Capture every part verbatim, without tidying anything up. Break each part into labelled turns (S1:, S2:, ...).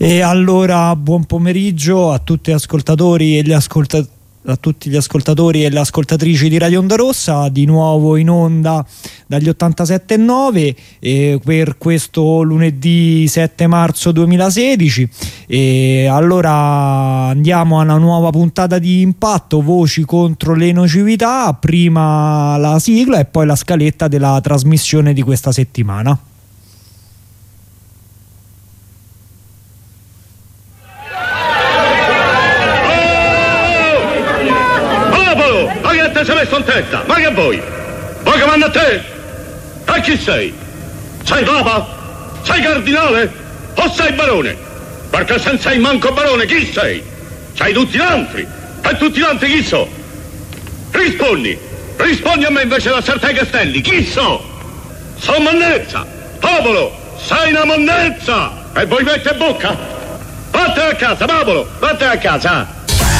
S1: E allora buon pomeriggio a tutti gli ascoltatori e gli ascoltatori a tutti gli ascoltatori e le ascoltatrici di Radio Onda Rossa, di nuovo in onda dagli ottantasette e nove eh, per questo lunedì sette marzo duemilasedici. E allora andiamo a una nuova puntata di Impatto, voci contro le nocività, prima la sigla e poi la scaletta della trasmissione di questa settimana.
S2: Te sei messo in testa, ma che vuoi? Vuoi che manda a te? E chi sei? Sei papa? Sei cardinale? O sei barone? Perché se non sei manco barone, chi sei? Sei tutti gli altri. E tutti gli altri chi so? Rispondi. Rispondi a me invece da Sartè Castelli. Chi so? Sono monnezza. Popolo, sei una monnezza. E voi mette bocca? Vattene a casa, popolo, vattene a casa.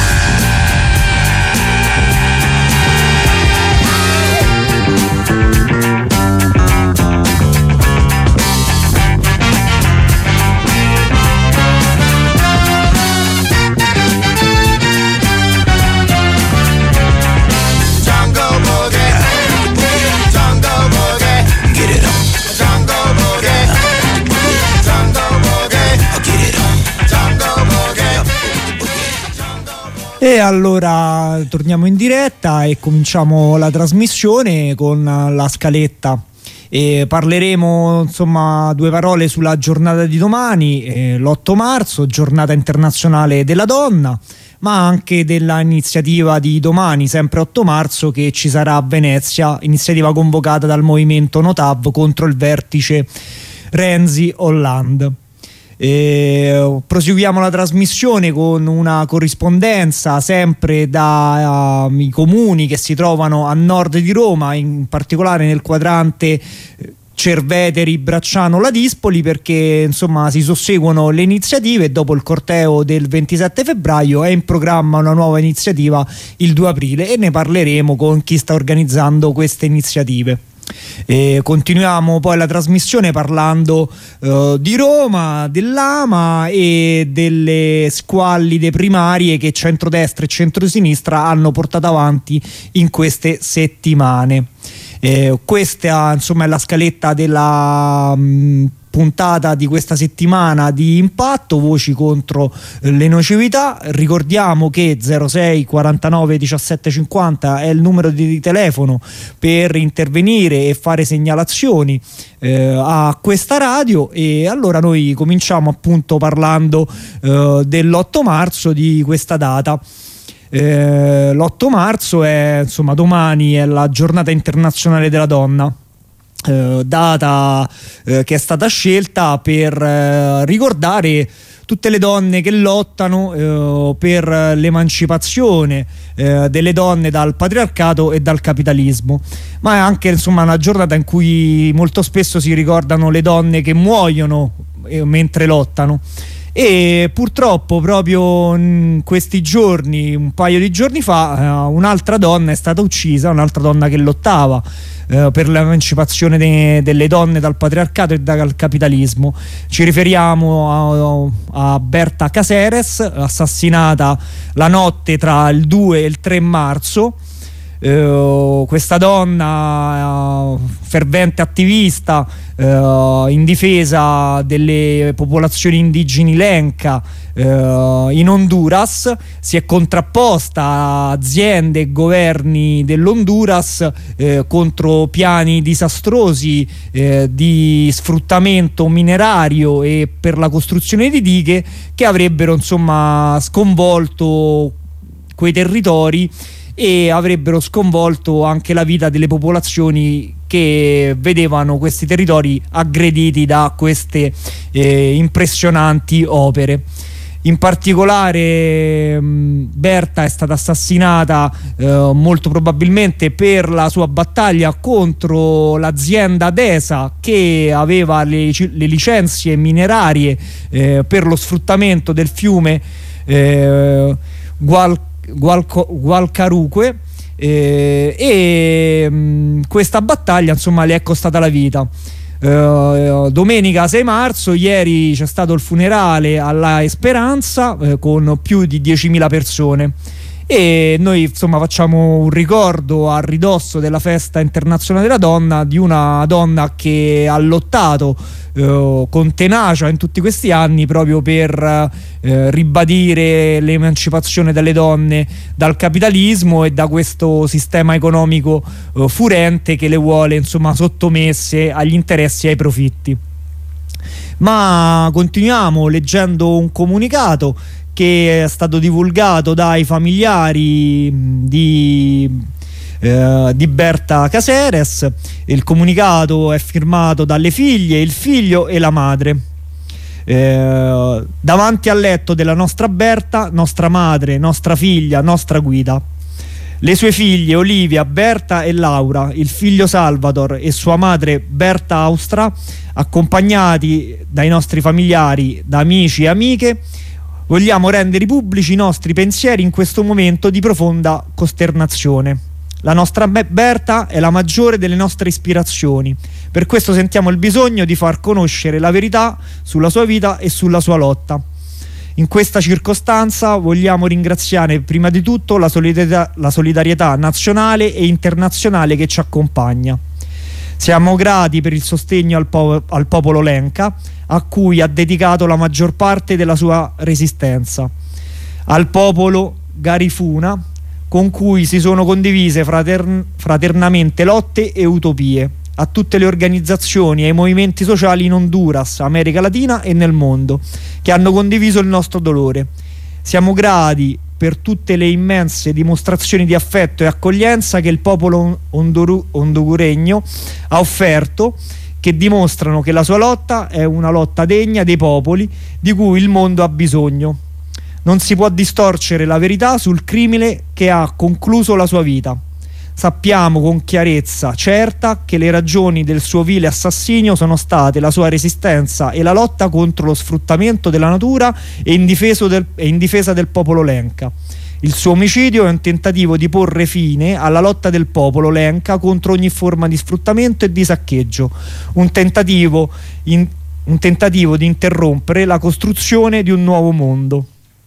S1: E allora torniamo in diretta e cominciamo la trasmissione con la scaletta. E parleremo insomma due parole sulla giornata di domani, eh, l'otto marzo, giornata internazionale della donna, ma anche dell'iniziativa di domani, sempre otto marzo, che ci sarà a Venezia, iniziativa convocata dal movimento Notav contro il vertice Renzi-Hollande. E proseguiamo la trasmissione con una corrispondenza sempre dai uh, comuni che si trovano a nord di Roma, in particolare nel quadrante Cerveteri, Bracciano, Ladispoli, perché insomma si susseguono le iniziative e dopo il corteo del ventisette febbraio è in programma una nuova iniziativa il due aprile e ne parleremo con chi sta organizzando queste iniziative. E continuiamo poi la trasmissione parlando uh, di Roma, dell'Ama e delle squallide primarie che centrodestra e centrosinistra hanno portato avanti in queste settimane. Eh, questa insomma è la scaletta della mh, puntata di questa settimana di Impatto, voci contro le nocività. Ricordiamo che zero sei quarantanove diciassette cinquanta è il numero di telefono per intervenire e fare segnalazioni eh, a questa radio. E allora noi cominciamo appunto parlando eh, dell'otto marzo, di questa data. Eh, l'otto marzo è insomma domani, è la giornata internazionale della donna. Eh, data eh, che è stata scelta per eh, ricordare tutte le donne che lottano eh, per l'emancipazione eh, delle donne dal patriarcato e dal capitalismo, ma è anche insomma una giornata in cui molto spesso si ricordano le donne che muoiono eh, mentre lottano. E purtroppo proprio in questi giorni, un paio di giorni fa, uh, un'altra donna è stata uccisa, un'altra donna che lottava uh, per l'emancipazione de- delle donne dal patriarcato e dal capitalismo. Ci riferiamo a, a Berta Caceres, assassinata la notte tra il due e il tre marzo. Uh, questa donna uh, fervente attivista uh, in difesa delle popolazioni indigeni Lenca uh, in Honduras si è contrapposta a aziende e governi dell'Honduras uh, contro piani disastrosi uh, di sfruttamento minerario e per la costruzione di dighe che avrebbero insomma sconvolto quei territori e avrebbero sconvolto anche la vita delle popolazioni che vedevano questi territori aggrediti da queste eh, impressionanti opere. In particolare mh, Berta è stata assassinata eh, molto probabilmente per la sua battaglia contro l'azienda DESA, che aveva le, le licenze minerarie eh, per lo sfruttamento del fiume eh, Gual Gualcaruque eh, e mh, questa battaglia insomma le è costata la vita. Uh, domenica sei marzo, ieri c'è stato il funerale alla Esperanza uh, con più di diecimila persone, e noi insomma facciamo un ricordo a ridosso della festa internazionale della donna di una donna che ha lottato uh, con tenacia in tutti questi anni proprio per uh, ribadire l'emancipazione delle donne dal capitalismo e da questo sistema economico uh, furente che le vuole insomma sottomesse agli interessi e ai profitti. Ma continuiamo leggendo un comunicato che è stato divulgato dai familiari di, eh, di Berta Caceres. Il comunicato è firmato dalle figlie, il figlio e la madre. Eh, davanti al letto della nostra Berta, nostra madre, nostra figlia, nostra guida. Le sue figlie Olivia, Berta e Laura, il figlio Salvador e sua madre Berta Austra, accompagnati dai nostri familiari, da amici e amiche, vogliamo rendere pubblici i nostri pensieri in questo momento di profonda costernazione. La nostra Berta è la maggiore delle nostre ispirazioni, per questo sentiamo il bisogno di far conoscere la verità sulla sua vita e sulla sua lotta. In questa circostanza vogliamo ringraziare prima di tutto la solidarietà, la solidarietà nazionale e internazionale che ci accompagna. Siamo grati per il sostegno al, po- al popolo Lenca, a cui ha dedicato la maggior parte della sua resistenza, al popolo Garifuna, con cui si sono condivise fratern- fraternamente lotte e utopie, a tutte le organizzazioni e ai movimenti sociali in Honduras, America Latina e nel mondo, che hanno condiviso il nostro dolore. Siamo grati per tutte le immense dimostrazioni di affetto e accoglienza che il popolo onduru- honduregno ha offerto, che dimostrano che la sua lotta è una lotta degna dei popoli di cui il mondo ha bisogno. Non si può distorcere la verità sul crimine che ha concluso la sua vita. Sappiamo con chiarezza certa che le ragioni del suo vile assassinio sono state la sua resistenza e la lotta contro lo sfruttamento della natura e in, del, e in difesa del popolo Lenca. Il suo omicidio è un tentativo di porre fine alla lotta del popolo Lenca contro ogni forma di sfruttamento e di saccheggio, un tentativo, in, un tentativo di interrompere la costruzione di un nuovo mondo.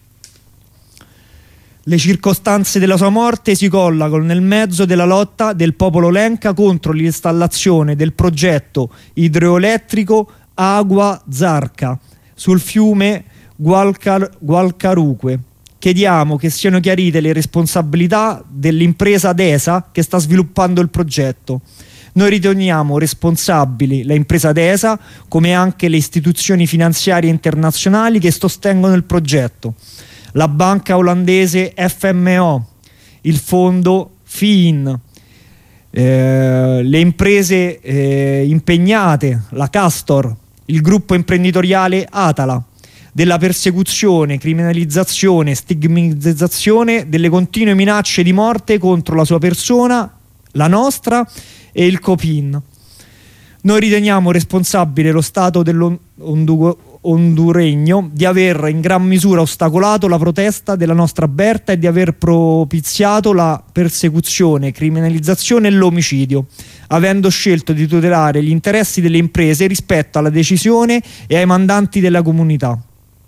S1: Le circostanze della sua morte si collocano nel mezzo della lotta del popolo Lenca contro l'installazione del progetto idroelettrico Agua Zarca sul fiume Gualcar- Gualcaruque. Chiediamo che siano chiarite le responsabilità dell'impresa DESA che sta sviluppando il progetto. Noi riteniamo responsabili l'impresa DESA, come anche le istituzioni finanziarie internazionali che sostengono il progetto, la banca olandese F M O, il fondo F I N, eh, le imprese eh, impegnate, la Castor, il gruppo imprenditoriale Atala, della persecuzione, criminalizzazione, stigmatizzazione, delle continue minacce di morte contro la sua persona, la nostra e il Copin. Noi riteniamo responsabile lo Stato honduregno di aver in gran misura ostacolato la protesta della nostra Berta e di aver propiziato la persecuzione, criminalizzazione e l'omicidio, avendo scelto di tutelare gli interessi delle imprese rispetto alla decisione e ai mandanti della comunità.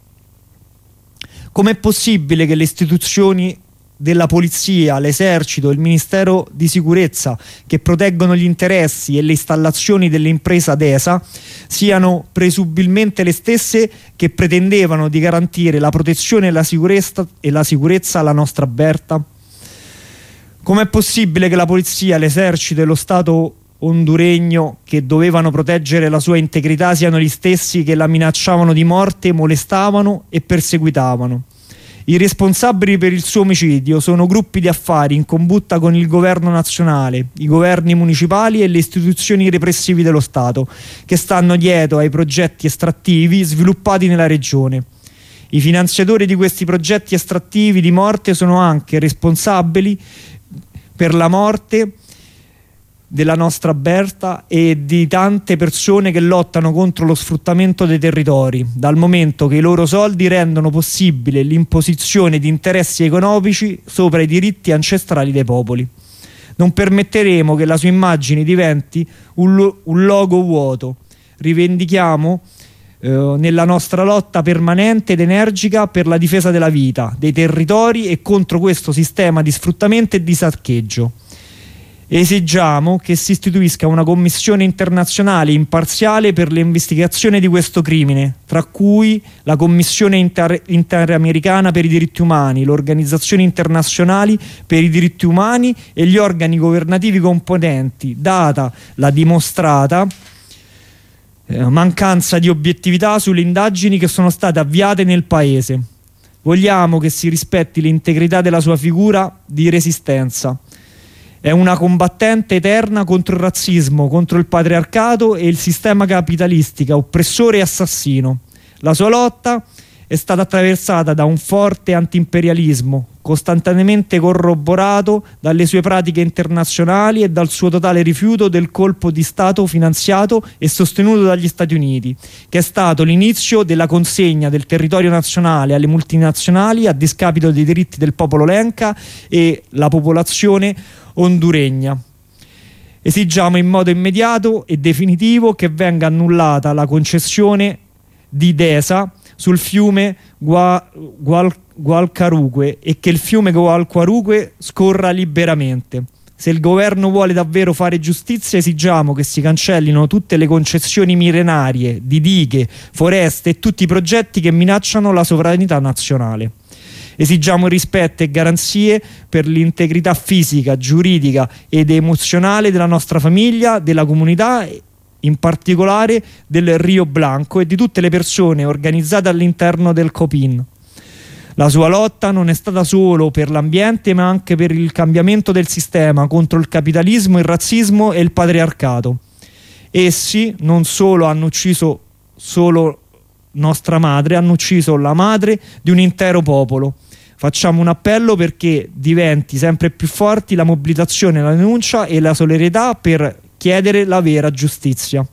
S1: Com'è possibile che le istituzioni della polizia, l'esercito, il ministero di sicurezza che proteggono gli interessi e le installazioni dell'impresa DESA siano presumibilmente le stesse che pretendevano di garantire la protezione e la sicurezza, e la sicurezza alla nostra Berta? Com'è possibile che la polizia, l'esercito e lo Stato honduregno che dovevano proteggere la sua integrità siano gli stessi che la minacciavano di morte, molestavano e perseguitavano? I responsabili per il suo omicidio sono gruppi di affari in combutta con il governo nazionale, i governi municipali e le istituzioni repressive dello Stato, che stanno dietro ai progetti estrattivi sviluppati nella regione. I finanziatori di questi progetti estrattivi di morte sono anche responsabili per la morte della nostra Berta e di tante persone che lottano contro lo sfruttamento dei territori, dal momento che i loro soldi rendono possibile l'imposizione di interessi economici sopra i diritti ancestrali dei popoli. Non permetteremo che la sua immagine diventi un, lo- un logo vuoto, rivendichiamo eh, nella nostra lotta permanente ed energica per la difesa della vita, dei territori e contro questo sistema di sfruttamento e di saccheggio. Esigiamo che si istituisca una commissione internazionale imparziale per l'investigazione di questo crimine, tra cui la Commissione Inter- Interamericana per i diritti umani, l'Organizzazione internazionali per i diritti umani e gli organi governativi competenti, data la dimostrata eh, mancanza di obiettività sulle indagini che sono state avviate nel Paese. Vogliamo che si rispetti l'integrità della sua figura di resistenza. È una combattente eterna contro il razzismo, contro il patriarcato e il sistema capitalistica, oppressore e assassino. La sua lotta è stata attraversata da un forte antiimperialismo, costantemente corroborato dalle sue pratiche internazionali e dal suo totale rifiuto del colpo di Stato finanziato e sostenuto dagli Stati Uniti, che è stato l'inizio della consegna del territorio nazionale alle multinazionali a discapito dei diritti del popolo lenca e la popolazione honduregna. Esigiamo in modo immediato e definitivo che venga annullata la concessione di DESA sul fiume Gua, Gual, Gualcaruque e che il fiume Gualcaruque scorra liberamente. Se il governo vuole davvero fare giustizia, esigiamo che si cancellino tutte le concessioni millenarie di dighe, foreste e tutti i progetti che minacciano la sovranità nazionale. Esigiamo rispetto e garanzie per l'integrità fisica, giuridica ed emozionale della nostra famiglia, della comunità, in particolare del Rio Blanco e di tutte le persone organizzate all'interno del Copin. La sua lotta non è stata solo per l'ambiente, ma anche per il cambiamento del sistema contro il capitalismo, il razzismo e il patriarcato. Essi non solo hanno ucciso solo nostra madre, hanno ucciso la madre di un intero popolo. Facciamo un appello perché diventi sempre più forti la mobilitazione, la denuncia e la solidarietà per chiedere la vera giustizia.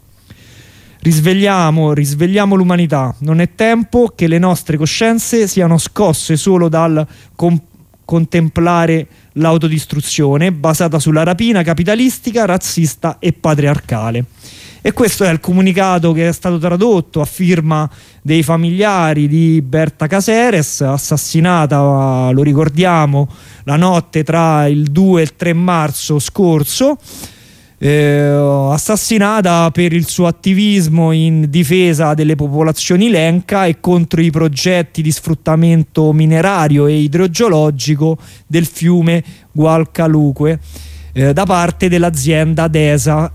S1: Risvegliamo, risvegliamo l'umanità. Non è tempo che le nostre coscienze siano scosse solo dal com- contemplare l'autodistruzione basata sulla rapina capitalistica, razzista e patriarcale. E questo è il comunicato che è stato tradotto a firma dei familiari di Berta Cáceres, assassinata, lo ricordiamo, la notte tra il due e il tre marzo scorso, eh, assassinata per il suo attivismo in difesa delle popolazioni lenca e contro i progetti di sfruttamento minerario e idrogeologico del fiume Gualcaluque eh, da parte dell'azienda DESA.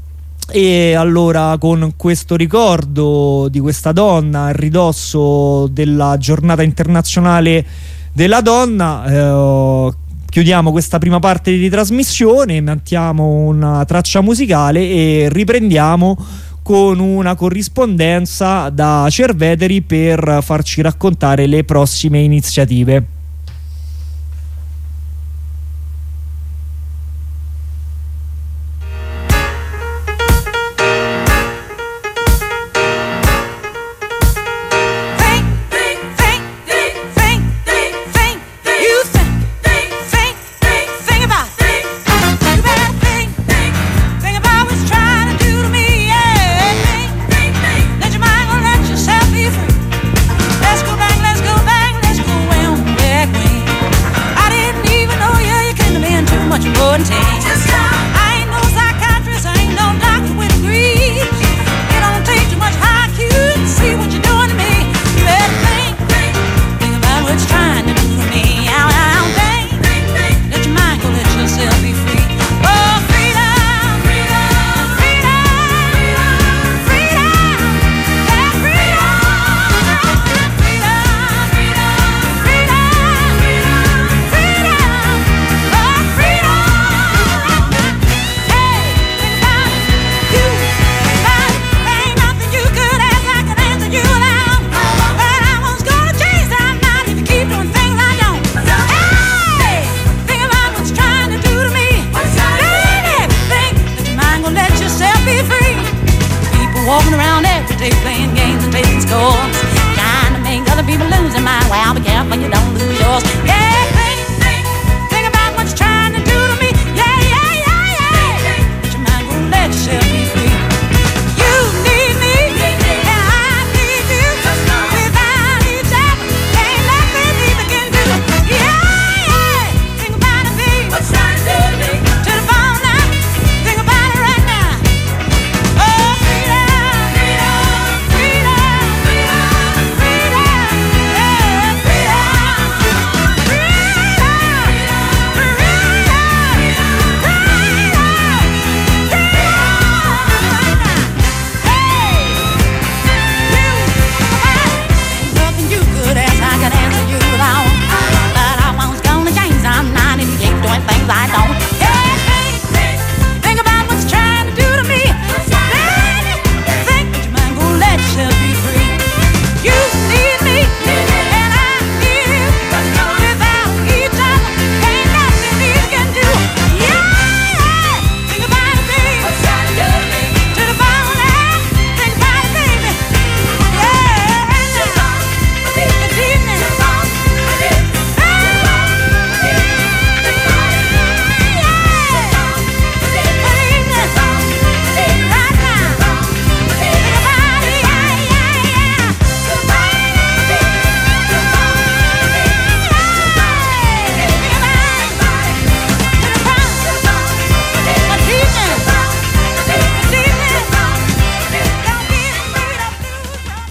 S1: E allora, con questo ricordo di questa donna a ridosso della giornata internazionale della donna, eh, chiudiamo questa prima parte di trasmissione, mettiamo una traccia musicale e riprendiamo con una corrispondenza da Cerveteri per farci raccontare le prossime iniziative.
S3: Need me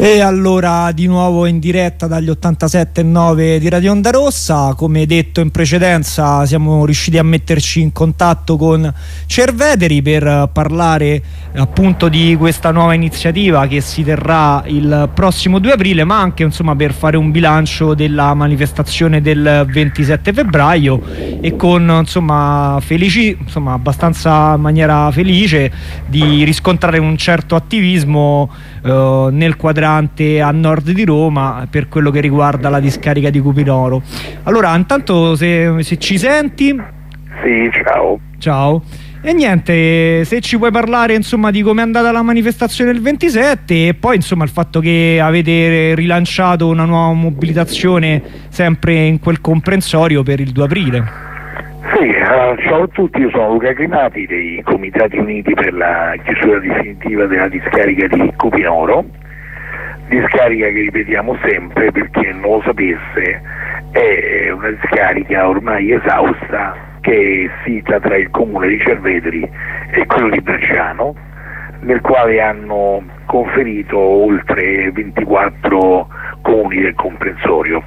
S1: E allora di nuovo in diretta dagli ottantasette virgola nove di Radio Onda Rossa. Come detto in precedenza, siamo riusciti a metterci in contatto con Cerveteri per parlare appunto di questa nuova iniziativa che si terrà il prossimo due aprile, ma anche insomma per fare un bilancio della manifestazione del ventisette febbraio, e con insomma felici, insomma abbastanza in maniera felice di riscontrare un certo attivismo eh, nel quadrante a nord di Roma per quello che riguarda la discarica di Cupinoro. Allora, intanto se, se ci senti.
S3: Sì, ciao.
S1: Ciao. E niente, se ci puoi parlare insomma di come è andata la manifestazione del ventisette, e poi insomma il fatto che avete rilanciato una nuova mobilitazione sempre in quel comprensorio per il due aprile.
S3: Sì, uh, ciao a tutti, io sono Luca Climati dei Comitati Uniti per la chiusura definitiva della discarica di Cupinoro. Discarica che ripetiamo sempre, per chi non lo sapesse, è una discarica ormai esausta che è sita tra il comune di Cerveteri e quello di Bresciano, nel quale hanno conferito oltre ventiquattro comuni del comprensorio,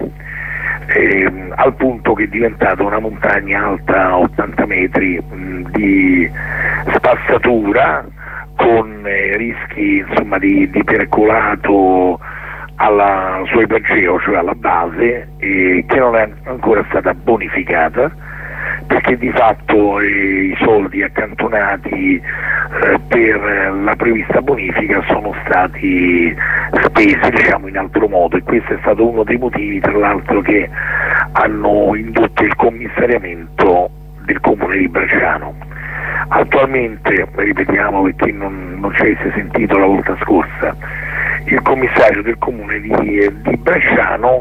S3: eh, al punto che è diventata una montagna alta ottanta metri mh, di spazzatura, con eh, rischi insomma di, di percolato alla suo ipogeo, cioè alla base, eh, che non è ancora stata bonificata, perché di fatto eh, i soldi accantonati eh, per la prevista bonifica sono stati spesi, diciamo, in altro modo, e questo è stato uno dei motivi, tra l'altro, che hanno indotto il commissariamento del comune di Bresciano. Attualmente, ripetiamo per chi non, non ci avesse sentito la volta scorsa, il commissario del comune di, di Bresciano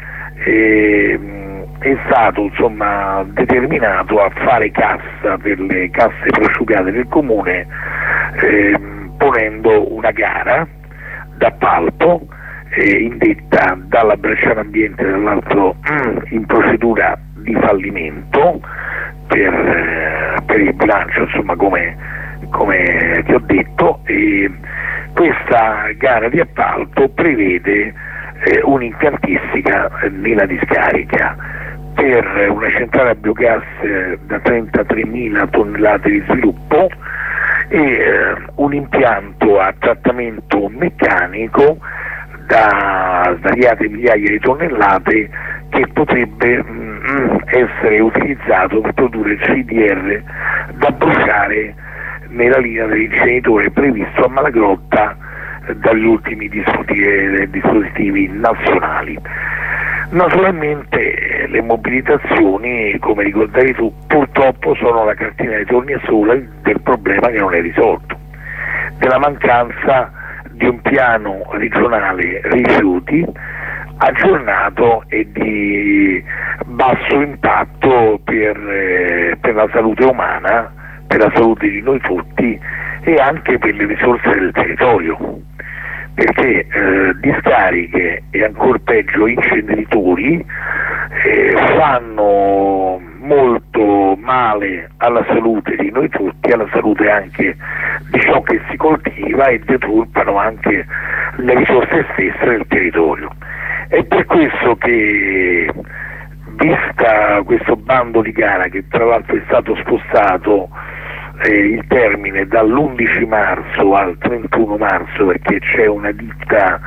S3: eh, è stato insomma determinato a fare cassa per le casse prosciugate del comune, eh, ponendo una gara d'appalto eh, indetta dalla Bresciano Ambiente, tra l'altro in procedura di fallimento per, eh, per il bilancio, insomma, come, come ti ho detto. E questa gara di appalto prevede eh, un'impiantistica nella discarica per una centrale a biogas eh, da trentatremila tonnellate di sviluppo e eh, un impianto a trattamento meccanico da svariate migliaia di tonnellate, che potrebbe mm, essere utilizzato per produrre il C D R da bruciare nella linea dell'inceneritore previsto a Malagrotta eh, dagli ultimi dispositivi, dispositivi nazionali. Naturalmente le mobilitazioni, come ricordavi tu, purtroppo sono la cartina di tornasole del problema che non è risolto, della mancanza di un piano regionale rifiuti aggiornato e di basso impatto per, eh, per la salute umana, per la salute di noi tutti e anche per le risorse del territorio, perché eh, discariche e ancor peggio inceneritori eh, fanno molto male alla salute di noi tutti, alla salute anche di ciò che si coltiva, e deturpano anche le risorse stesse del territorio. È per questo che, vista questo bando di gara, che tra l'altro è stato spostato eh, il termine dall'undici marzo al trentuno marzo, perché c'è una ditta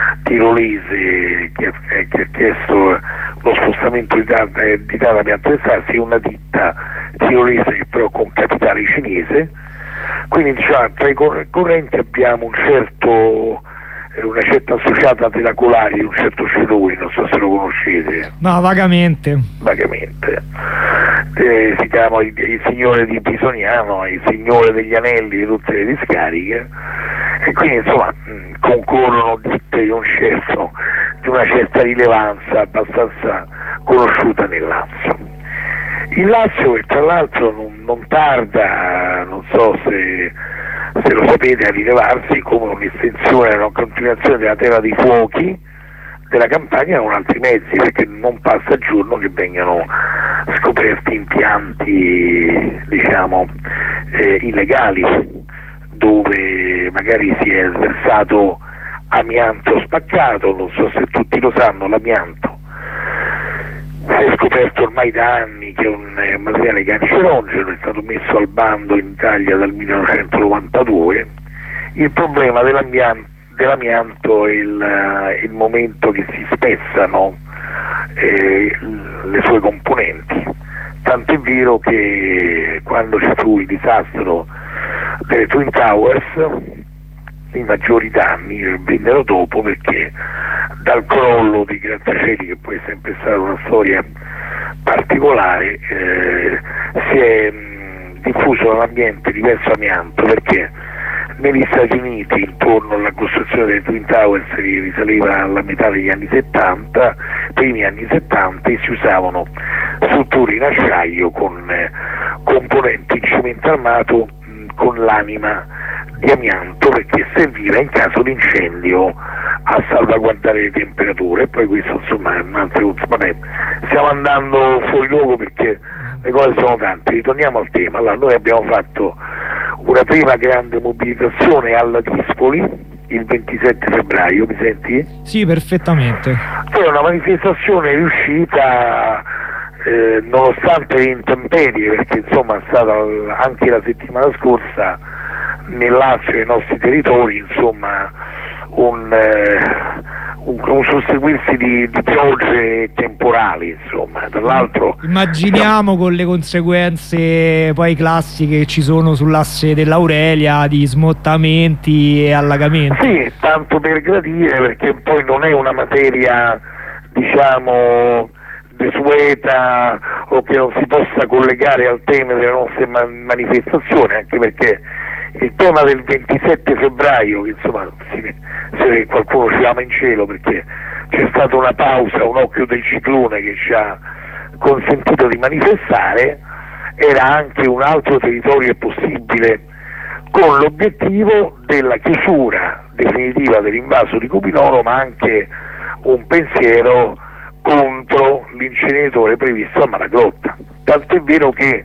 S3: tirolese che, eh, che ha chiesto lo spostamento di data, eh, di data per attrezzarsi, una ditta tirolese che però con capitale cinese. Quindi, diciamo, tra i concorrenti abbiamo un certo una certa associata della Colari di un certo Celui, non so se lo conoscete.
S1: No, vagamente.
S3: Vagamente. Eh, si chiama il, il signore di Pisoniano, il signore degli anelli di tutte le discariche, e quindi insomma mh, concorrono ditte di un certo, di una certa rilevanza abbastanza conosciuta nel Lazio. Il Lazio, che tra l'altro non, non tarda, non so se se lo sapete, a rilevarsi come un'estensione, una continuazione della terra dei fuochi della campagna con altri mezzi, perché non passa giorno che vengano scoperti impianti, diciamo, eh, illegali, dove magari si è sversato amianto spaccato. Non so se tutti lo sanno, l'amianto si è scoperto ormai da anni che è un eh, materiale cancerogeno, è stato messo al bando in Italia dal millenovecentonovantadue. Il problema dell'amianto, dell'amianto è il, uh, il momento che si spezzano eh, le sue componenti, tanto è vero che quando ci fu il disastro delle Twin Towers i maggiori danni vennero dopo, perché dal crollo di grattacieli, che poi è sempre stata una storia particolare, eh, si è mh, diffuso nell'ambiente diverso amianto, perché negli Stati Uniti intorno alla costruzione delle Twin Towers risaliva alla metà degli anni settanta, primi anni settanta, e si usavano strutture in acciaio con eh, componenti in cemento armato mh, con l'anima di amianto, perché serviva in caso di incendio a salvaguardare le temperature. E poi questo insomma è un altro, vabbè, stiamo andando fuori luogo perché le cose sono tante. Ritorniamo al tema. Allora, noi abbiamo fatto una prima grande mobilitazione alla Dispoli il ventisette febbraio, mi senti?
S1: Sì, perfettamente.
S3: È una manifestazione riuscita eh, nonostante le intemperie, perché insomma è stata anche la settimana scorsa nel Lazio e nei nostri territori insomma un, eh, un, un susseguirsi di, di piogge temporali, insomma. Tra l'altro
S1: immaginiamo con le conseguenze poi classiche che ci sono sull'asse dell'Aurelia di smottamenti e allagamenti.
S3: Sì, tanto per gradire, perché poi non è una materia diciamo desueta o che non si possa collegare al tema delle nostre man- manifestazioni, anche perché il tema del ventisette febbraio, che insomma si, se qualcuno ci ama in cielo, perché c'è stata una pausa, un occhio del ciclone che ci ha consentito di manifestare, era anche un altro territorio possibile, con l'obiettivo della chiusura definitiva dell'invaso di Cupinoro, ma anche un pensiero contro l'inceneritore previsto a Malagrotta. Tant'è vero che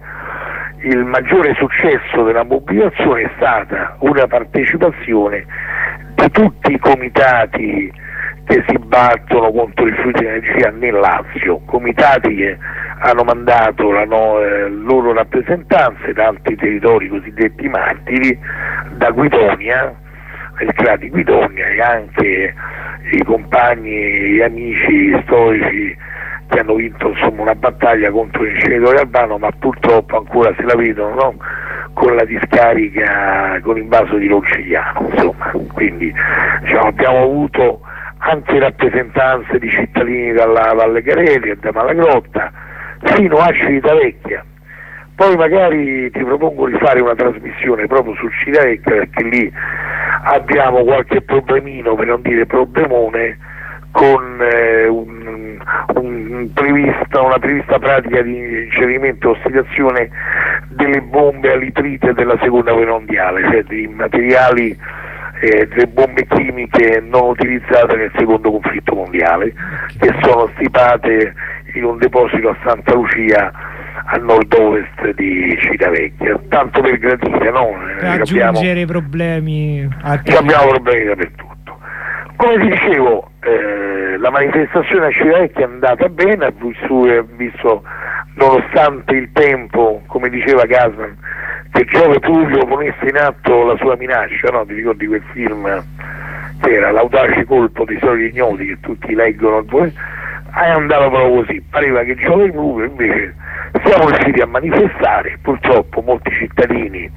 S3: il maggiore successo della mobilitazione è stata una partecipazione di tutti i comitati che si battono contro il rifiuto di energia nel Lazio, comitati che hanno mandato le no, eh, loro rappresentanze da altri territori cosiddetti martiri, da Guidonia, il C R A di Guidonia, e anche i compagni e gli amici storici che hanno vinto insomma una battaglia contro l'inceneritore Albano, ma purtroppo ancora se la vedono, no? Con la discarica, con l'invaso di Roncigliano, insomma. Quindi diciamo, abbiamo avuto anche rappresentanze di cittadini dalla Valle Careli e da Malagrotta fino a Civitavecchia. Poi magari ti propongo di fare una trasmissione proprio su Civitavecchia, perché lì abbiamo qualche problemino, per non dire problemone, con eh, un, un prevista, una prevista pratica di incenerimento e ossidazione delle bombe a nitrite della seconda guerra mondiale, cioè dei materiali, eh, delle bombe chimiche non utilizzate nel secondo conflitto mondiale, che sono stipate in un deposito a Santa Lucia a nord-ovest di Civitavecchia, tanto per gradire, no?
S1: Per aggiungere abbiamo, problemi anche
S3: abbiamo problemi dappertutto. Come ti dicevo, eh, la manifestazione a Civitavecchia è andata bene, ha visto, visto nonostante il tempo, come diceva Gasman, che Giove Tullio ponesse in atto la sua minaccia, no? Ti ricordi quel film che era L'audace colpo dei soliti ignoti che tutti leggono, è andato proprio così, pareva che Giove Tullio invece siamo riusciti a manifestare, purtroppo molti cittadini,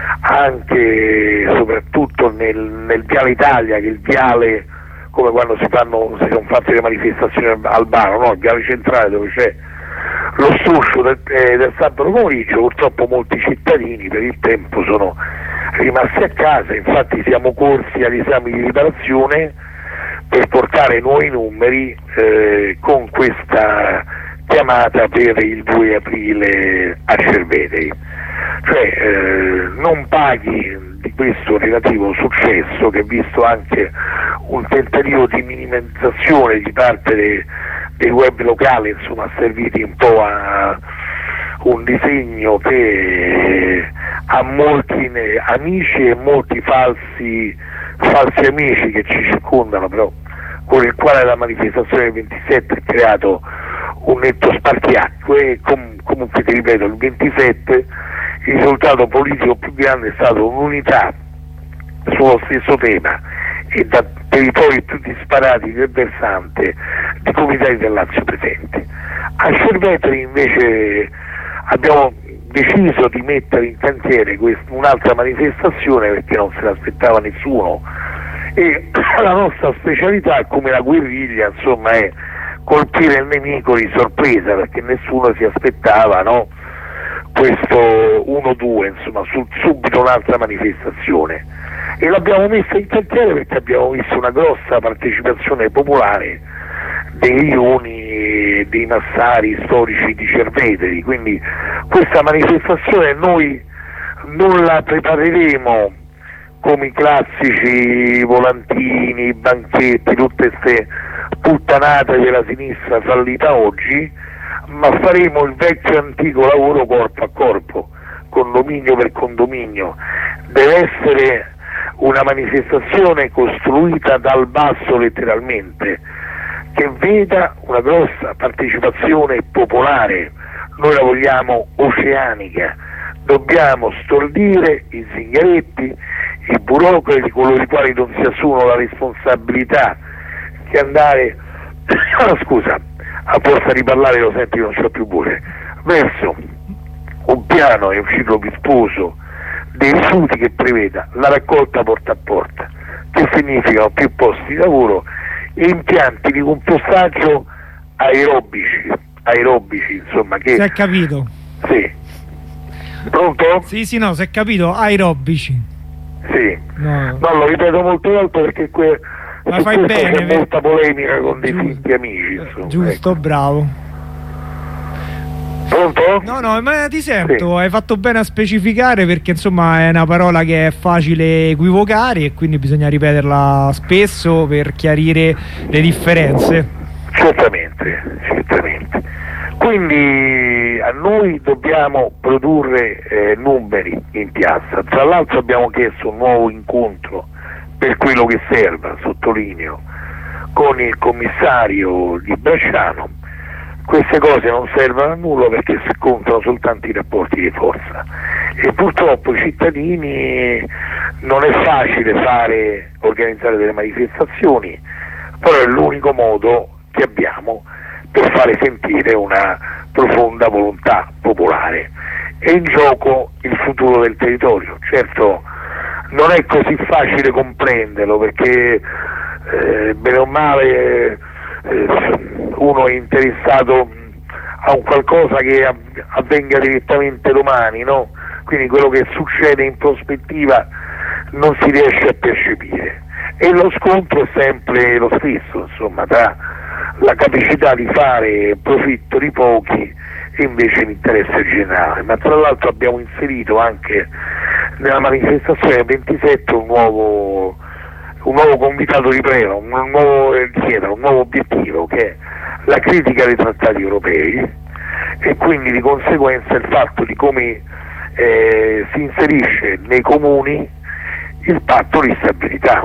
S3: anche e soprattutto nel, nel Viale Italia, che è il viale come quando si fanno, si sono fatte le manifestazioni al Albano, no? Il viale centrale dove c'è lo struscio del, eh, del sabato pomeriggio, purtroppo molti cittadini per il tempo sono rimasti a casa, infatti siamo corsi agli esami di riparazione per portare nuovi numeri eh, con questa chiamata per il due aprile a Cerveteri. Cioè eh, non paghi di questo relativo successo, che ha visto anche un tentativo di minimizzazione di parte de, dei web locali, insomma serviti un po' a un disegno che ha molti amici e molti falsi, falsi amici che ci circondano, però con il quale la manifestazione del ventisette ha creato un netto spartiacque. E com- comunque ti ripeto, il ventisette il risultato politico più grande è stato un'unità sullo stesso tema e da territori più disparati del versante di comitati del Lazio presenti. A Cerveteri invece abbiamo deciso di mettere in cantiere quest- un'altra manifestazione perché non se l'aspettava nessuno, e la nostra specialità, come la guerriglia, insomma, è colpire il nemico di sorpresa, perché nessuno si aspettava, no? Questo uno due, insomma, su, subito un'altra manifestazione, e l'abbiamo messa in cantiere perché abbiamo visto una grossa partecipazione popolare dei rioni e dei massari storici di Cerveteri. Quindi questa manifestazione noi non la prepareremo come i classici volantini, banchetti, tutte queste puttanate della sinistra fallita oggi, ma faremo il vecchio antico lavoro corpo a corpo, condominio per condominio. Deve essere una manifestazione costruita dal basso letteralmente, che veda una grossa partecipazione popolare. Noi la vogliamo oceanica, dobbiamo stordire i zingaretti, i burocrati, coloro i quali non si assumono la responsabilità di andare scusa, a forza di parlare lo senti che non c'ho più voce, verso un piano e un ciclo virtuoso dei rifiuti che preveda la raccolta porta a porta, che significano più posti di lavoro e impianti di compostaggio aerobici, aerobici insomma, che...
S1: Si è capito?
S3: Sì. Pronto?
S1: Sì, sì, no, si è capito, aerobici.
S3: Sì.
S1: No,
S3: no, lo ripeto molte volte perché que...
S1: ma fai bene,
S3: c'è
S1: per...
S3: molta polemica con dei
S1: giusto,
S3: finti amici, insomma,
S1: giusto,
S3: ecco.
S1: Bravo.
S3: Pronto?
S1: No, no, ma ti sento,
S3: Sì.
S1: Hai fatto bene a specificare, perché insomma è una parola che è facile equivocare e quindi bisogna ripeterla spesso per chiarire le differenze.
S3: Certamente, certamente. Quindi a noi dobbiamo produrre eh, numeri in piazza. Tra l'altro abbiamo chiesto un nuovo incontro per quello che serva, sottolineo, con il commissario di Bracciano. Queste cose non servono a nulla perché si contano soltanto i rapporti di forza, e purtroppo i cittadini, non è facile fare, organizzare delle manifestazioni, però è l'unico modo che abbiamo per fare sentire una profonda volontà popolare. È in gioco il futuro del territorio. Certo non è così facile comprenderlo perché eh, bene o male eh, uno è interessato a un qualcosa che avvenga direttamente domani, no? Quindi quello che succede in prospettiva non si riesce a percepire, e lo scontro è sempre lo stesso, insomma, tra la capacità di fare profitto di pochi e invece l'interesse generale. Ma tra l'altro abbiamo inserito anche nella manifestazione del ventisette un nuovo, un nuovo convitato di preno, un nuovo, dietro, un nuovo obiettivo, che è la critica dei trattati europei, e quindi di conseguenza il fatto di come eh, si inserisce nei comuni il patto di stabilità.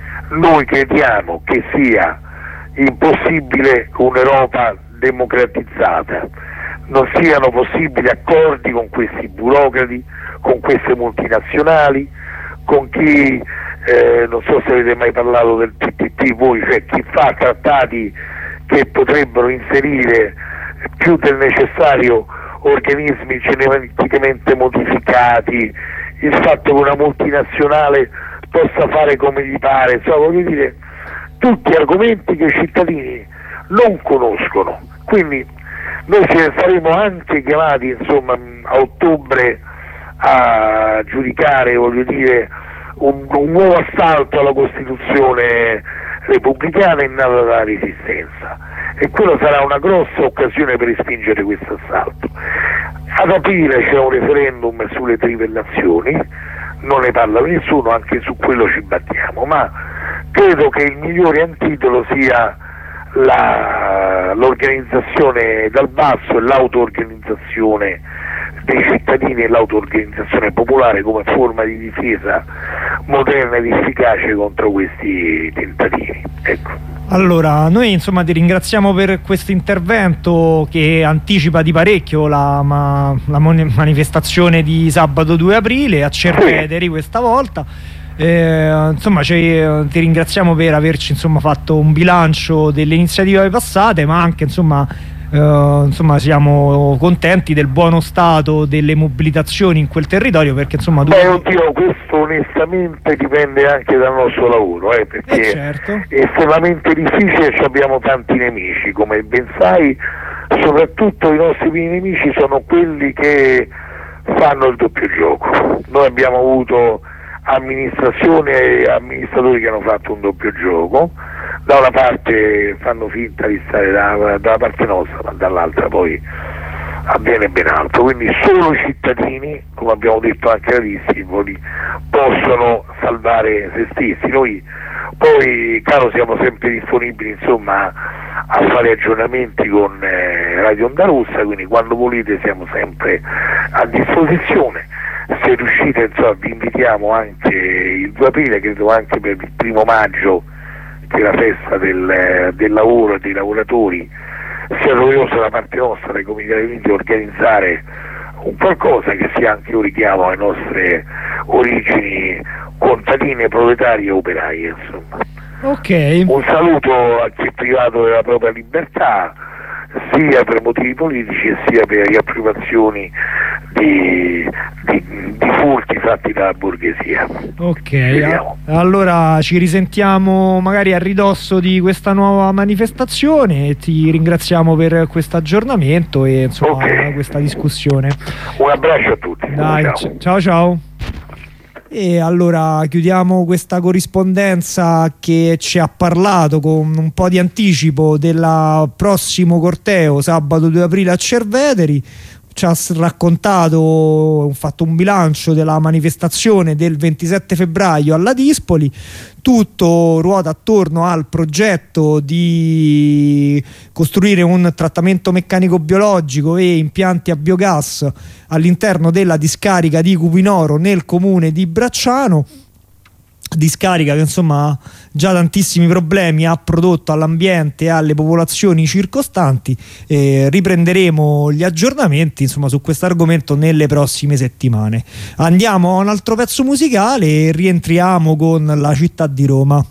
S3: Noi crediamo che sia impossibile un'Europa democratizzata, non siano possibili accordi con questi burocrati, con queste multinazionali, con chi, eh, non so se avete mai parlato del T T P voi, cioè chi fa trattati che potrebbero inserire più del necessario organismi geneticamente modificati, il fatto che una multinazionale possa fare come gli pare, insomma, voglio dire, tutti argomenti che i cittadini non conoscono. Quindi noi ci saremo anche chiamati, insomma, a ottobre a giudicare, voglio dire, un, un nuovo assalto alla Costituzione repubblicana innata dalla Resistenza, e quello sarà una grossa occasione per respingere questo assalto. Ad aprile c'è un referendum sulle trivellazioni, non ne parla nessuno, anche su quello ci battiamo, ma credo che il migliore antidoto sia la, l'organizzazione dal basso e l'auto-organizzazione dei cittadini e l'auto-organizzazione popolare come forma di difesa moderna ed efficace contro questi tentativi. Ecco.
S1: Allora, noi insomma ti ringraziamo per questo intervento che anticipa di parecchio la, ma, la manifestazione di sabato due aprile a Cerveteri questa volta. Eh, insomma ci, ti ringraziamo per averci insomma fatto un bilancio delle iniziative passate, ma anche insomma Uh, insomma siamo contenti del buono stato delle mobilitazioni in quel territorio, perché insomma tu...
S3: Beh, oddio, questo onestamente dipende anche dal nostro lavoro, eh, perché
S1: eh certo.
S3: è estremamente difficile e abbiamo tanti nemici, come ben sai. Soprattutto i nostri primi nemici sono quelli che fanno il doppio gioco. Noi abbiamo avuto amministrazione e amministratori che hanno fatto un doppio gioco. Da una parte fanno finta di stare da, dalla parte nostra, ma dall'altra poi avviene ben altro. Quindi solo i cittadini, come abbiamo detto anche ai discepoli, possono salvare se stessi. Noi poi, caro, siamo sempre disponibili insomma a fare aggiornamenti con eh, Radio Onda Rossa, quindi quando volete siamo sempre a disposizione. Se riuscite, insomma, vi invitiamo anche il due aprile, credo anche per il primo maggio, che è la festa del, del lavoro e dei lavoratori, sia doveroso da parte nostra, dai comitati uniti, organizzare un qualcosa che sia anche un richiamo alle nostre origini contadine, proletarie e operaie, insomma.
S1: Okay.
S3: Un saluto a chi è privato della propria libertà, sia per motivi politici sia per riappropriazioni di, di, di furti fatti dalla borghesia.
S1: Ok, Vediamo. Allora ci risentiamo magari a ridosso di questa nuova manifestazione. Ti ringraziamo per questo aggiornamento e insomma okay. questa discussione.
S3: Un abbraccio a tutti.
S1: Dai, ciao ciao. ciao. E allora chiudiamo questa corrispondenza che ci ha parlato con un po' di anticipo del prossimo corteo sabato due aprile a Cerveteri. Ci ha raccontato, fatto un bilancio della manifestazione del ventisette febbraio alla Dispoli. Tutto ruota attorno al progetto di costruire un trattamento meccanico biologico e impianti a biogas all'interno della discarica di Cupinoro nel comune di Bracciano. Discarica che insomma ha già tantissimi problemi, ha prodotto all'ambiente e alle popolazioni circostanti. Eh, riprenderemo gli aggiornamenti insomma su questo argomento nelle prossime settimane. Andiamo a un altro pezzo musicale e rientriamo con la città di Roma.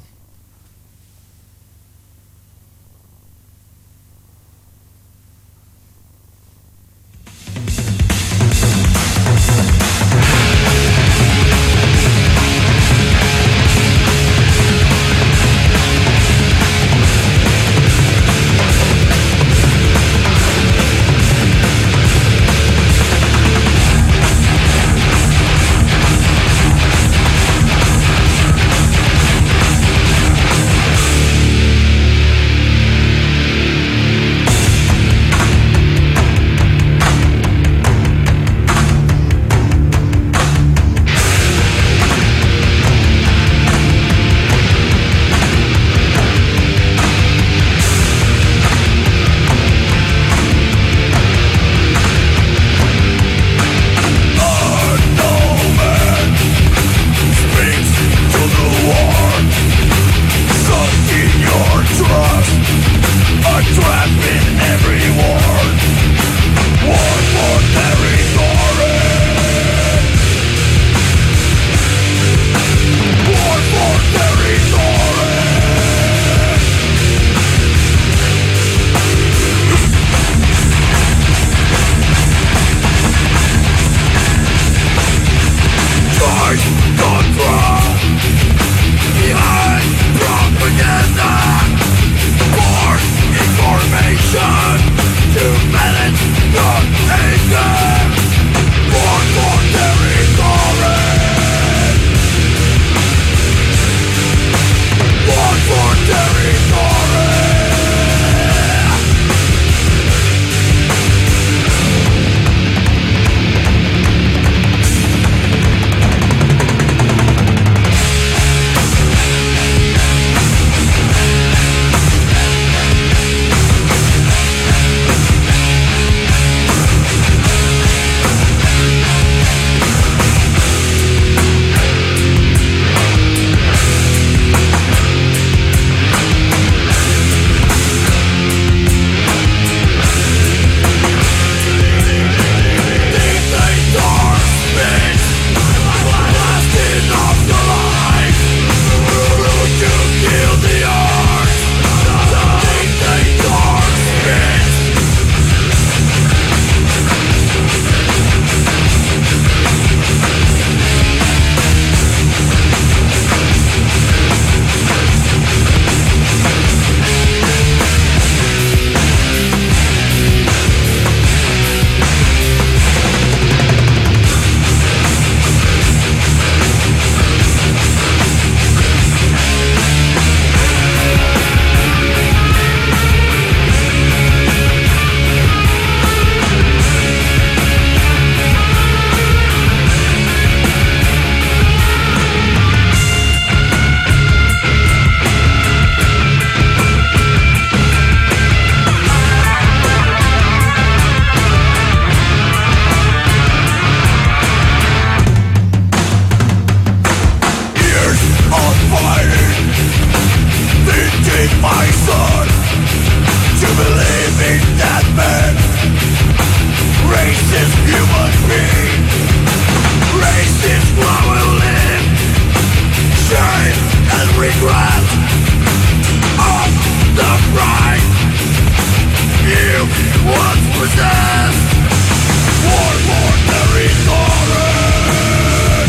S4: regret of the pride you once possessed. One more territory,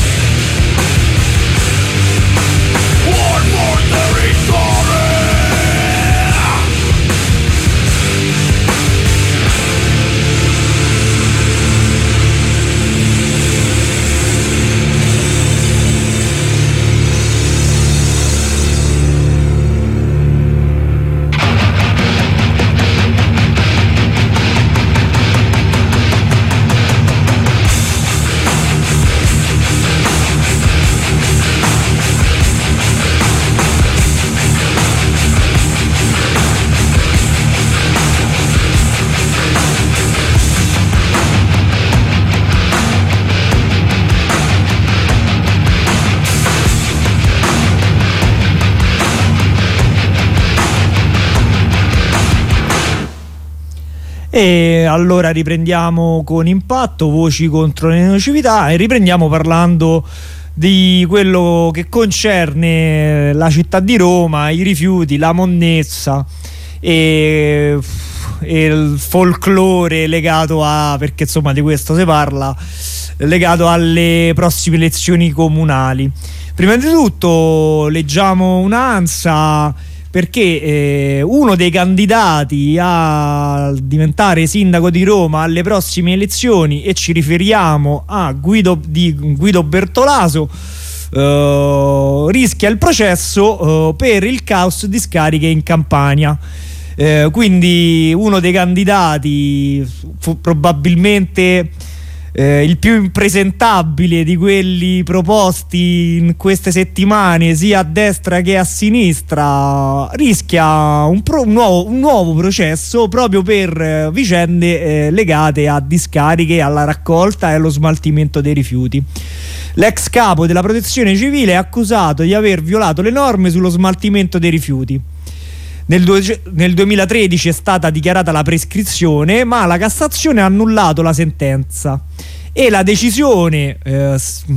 S4: one more territory.
S1: E allora riprendiamo con Impatto, voci contro le nocività, e riprendiamo parlando di quello che concerne la città di Roma, i rifiuti, la monnezza e, e il folklore legato a, perché insomma di questo si parla, legato alle prossime elezioni comunali. Prima di tutto leggiamo un'ANSA, perché eh, uno dei candidati a diventare sindaco di Roma alle prossime elezioni, e ci riferiamo a Guido, di Guido Bertolaso, eh, rischia il processo eh, per il caos discariche in Campania. Eh, quindi uno dei candidati fu probabilmente Eh, il più impresentabile di quelli proposti in queste settimane sia a destra che a sinistra, rischia un, pro, un, nuovo, un nuovo processo proprio per eh, vicende eh, legate a discariche, alla raccolta e allo smaltimento dei rifiuti. L'ex capo della protezione civile è accusato di aver violato le norme sullo smaltimento dei rifiuti. Nel, due, nel duemilatredici è stata dichiarata la prescrizione, ma la Cassazione ha annullato la sentenza e la decisione eh,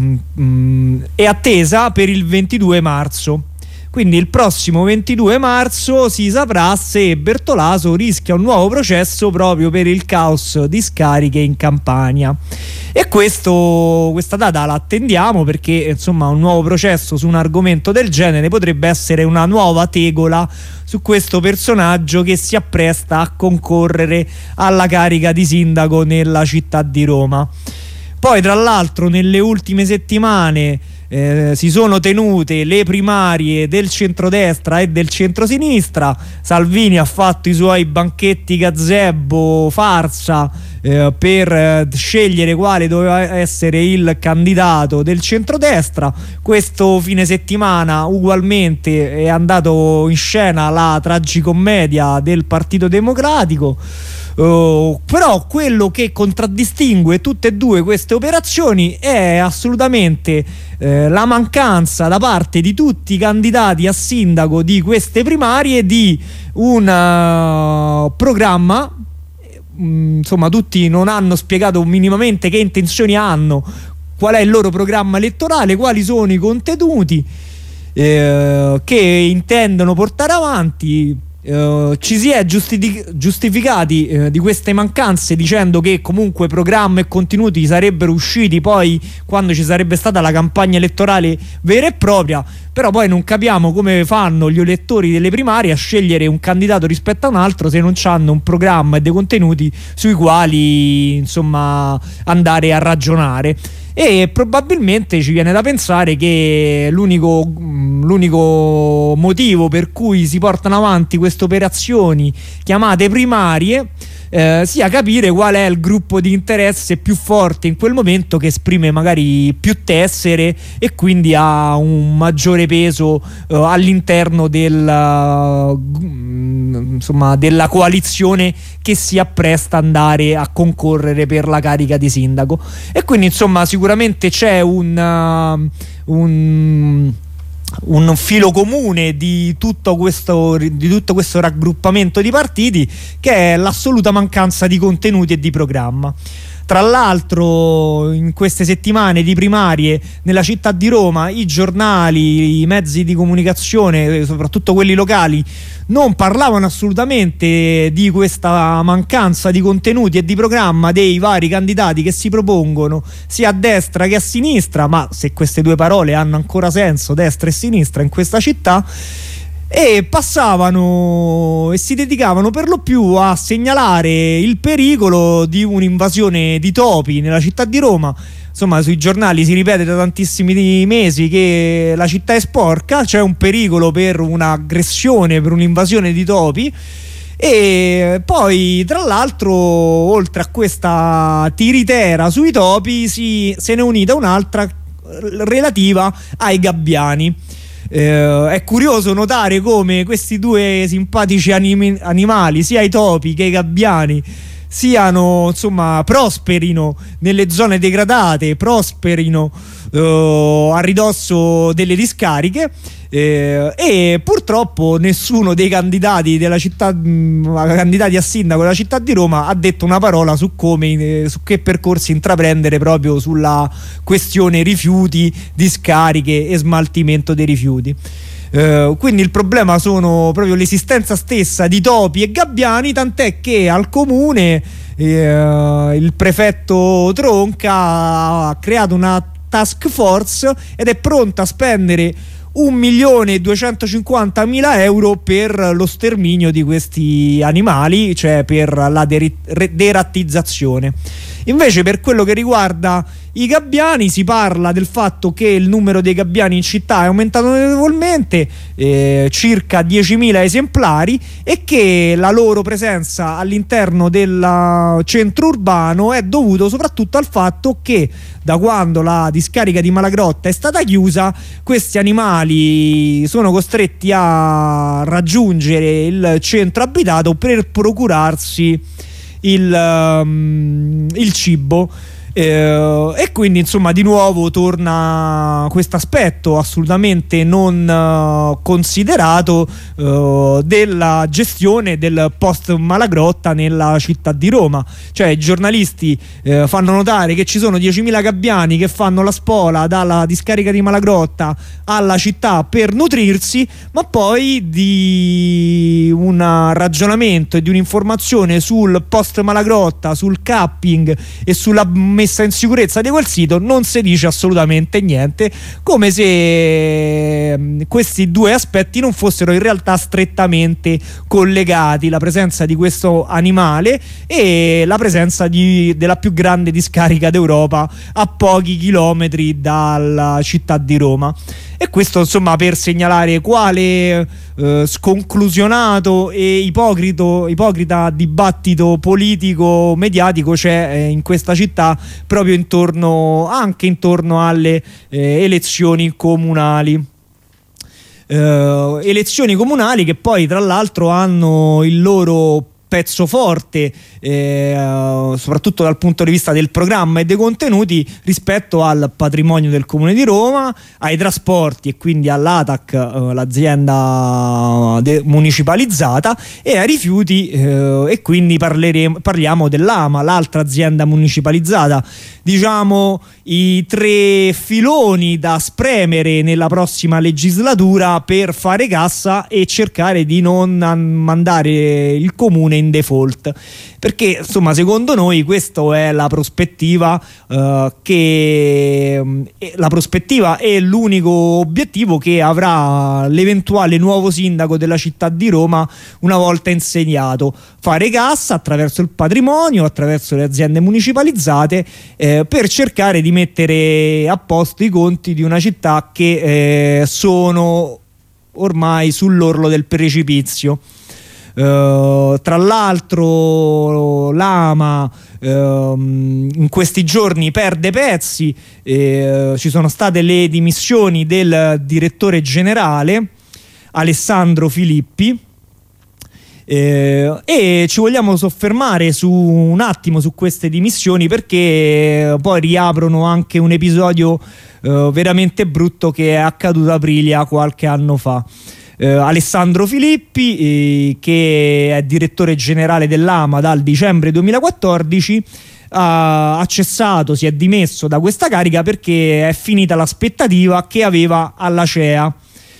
S1: mh, è attesa per il ventidue marzo. Quindi il prossimo ventidue marzo si saprà se Bertolaso rischia un nuovo processo proprio per il caos discariche in Campania. E questo, questa data la attendiamo perché insomma un nuovo processo su un argomento del genere potrebbe essere una nuova tegola su questo personaggio che si appresta a concorrere alla carica di sindaco nella città di Roma. Poi tra l'altro nelle ultime settimane Eh, si sono tenute le primarie del centrodestra e del centrosinistra. Salvini ha fatto i suoi banchetti gazebo farsa eh, per eh, scegliere quale doveva essere il candidato del centrodestra. Questo fine settimana ugualmente è andato in scena la tragicommedia del Partito Democratico. Uh, però quello che contraddistingue tutte e due queste operazioni è assolutamente eh, la mancanza da parte di tutti i candidati a sindaco di queste primarie di un uh, programma. Mm, insomma, tutti non hanno spiegato minimamente che intenzioni hanno, qual è il loro programma elettorale, quali sono i contenuti eh, che intendono portare avanti. Uh, ci si è giustific- giustificati uh, di queste mancanze dicendo che comunque programma e contenuti sarebbero usciti poi quando ci sarebbe stata la campagna elettorale vera e propria, però poi non capiamo come fanno gli elettori delle primarie a scegliere un candidato rispetto a un altro se non hanno un programma e dei contenuti sui quali insomma andare a ragionare. E probabilmente ci viene da pensare che l'unico, l'unico motivo per cui si portano avanti queste operazioni chiamate primarie eh, sia capire qual è il gruppo di interesse più forte in quel momento, che esprime magari più tessere e quindi ha un maggiore peso eh, all'interno del, insomma, della coalizione che si appresta ad andare a concorrere per la carica di sindaco. E quindi insomma sicuramente c'è un, uh, un un filo comune di tutto questo di tutto questo raggruppamento di partiti, che è l'assoluta mancanza di contenuti e di programma. Tra l'altro in queste settimane di primarie nella città di Roma i giornali, i mezzi di comunicazione, soprattutto quelli locali, non parlavano assolutamente di questa mancanza di contenuti e di programma dei vari candidati che si propongono sia a destra che a sinistra, ma se queste due parole hanno ancora senso, destra e sinistra, in questa città, e passavano e si dedicavano per lo più a segnalare il pericolo di un'invasione di topi nella città di Roma. Insomma, sui giornali si ripete da tantissimi mesi che la città è sporca, c'è un pericolo per un'aggressione, per un'invasione di topi. E poi tra l'altro, oltre a questa tiritera sui topi, si, se ne è unita un'altra relativa ai gabbiani. Eh, è curioso notare come questi due simpatici anim- animali, sia i topi che i gabbiani, siano, insomma, prosperino nelle zone degradate, prosperino eh, a ridosso delle discariche, eh, e purtroppo nessuno dei candidati della città, mh, candidati a sindaco della città di Roma ha detto una parola su come, eh, su che percorsi intraprendere proprio sulla questione rifiuti, discariche e smaltimento dei rifiuti. Uh, quindi il problema sono proprio l'esistenza stessa di topi e gabbiani, tant'è che al comune uh, il prefetto Tronca ha creato una task force ed è pronta a spendere un milione duecentocinquantamila euro per lo sterminio di questi animali, cioè per la deri- derattizzazione. Invece, per quello che riguarda i gabbiani, si parla del fatto che il numero dei gabbiani in città è aumentato notevolmente, eh, circa diecimila esemplari, e che la loro presenza all'interno del centro urbano è dovuto soprattutto al fatto che da quando la discarica di Malagrotta è stata chiusa, questi animali sono costretti a raggiungere il centro abitato per procurarsi il, um, il cibo. Eh, e quindi, insomma, di nuovo torna questo aspetto assolutamente non uh, considerato uh, della gestione del post Malagrotta nella città di Roma. Cioè, i giornalisti eh, fanno notare che ci sono diecimila gabbiani che fanno la spola dalla discarica di Malagrotta alla città per nutrirsi, ma poi di un ragionamento e di un'informazione sul post Malagrotta, sul capping e sulla messa in sicurezza di quel sito non si dice assolutamente niente, come se questi due aspetti non fossero in realtà strettamente collegati: la presenza di questo animale e la presenza di, della più grande discarica d'Europa a pochi chilometri dalla città di Roma. E questo, insomma, per segnalare quale eh, sconclusionato e ipocrito, ipocrita dibattito politico mediatico c'è eh, in questa città proprio intorno, anche intorno alle eh, elezioni comunali. Eh, elezioni comunali che poi tra l'altro hanno il loro pezzo forte, eh, soprattutto dal punto di vista del programma e dei contenuti, rispetto al patrimonio del Comune di Roma, ai trasporti e quindi all'A T A C, eh, l'azienda de- municipalizzata, e ai rifiuti, eh, e quindi parleremo, parliamo dell'A M A, l'altra azienda municipalizzata. Diciamo i tre filoni da spremere nella prossima legislatura per fare cassa e cercare di non mandare il comune in default, perché, insomma, secondo noi questa è la prospettiva eh, che la prospettiva è l'unico obiettivo che avrà l'eventuale nuovo sindaco della città di Roma una volta insediato: fare cassa attraverso il patrimonio, attraverso le aziende municipalizzate, eh, per cercare di mettere a posto i conti di una città che eh, sono ormai sull'orlo del precipizio. Uh, tra l'altro l'A M A uh, in questi giorni perde pezzi, eh, ci sono state le dimissioni del direttore generale Alessandro Filippi, eh, e ci vogliamo soffermare su un attimo su queste dimissioni, perché poi riaprono anche un episodio uh, veramente brutto che è accaduto a Aprilia qualche anno fa. Uh, Alessandro Filippi, eh, che è direttore generale dell'A M A dal dicembre duemilaquattordici, ha cessato, si è dimesso da questa carica perché è finita l'aspettativa che aveva alla C E A.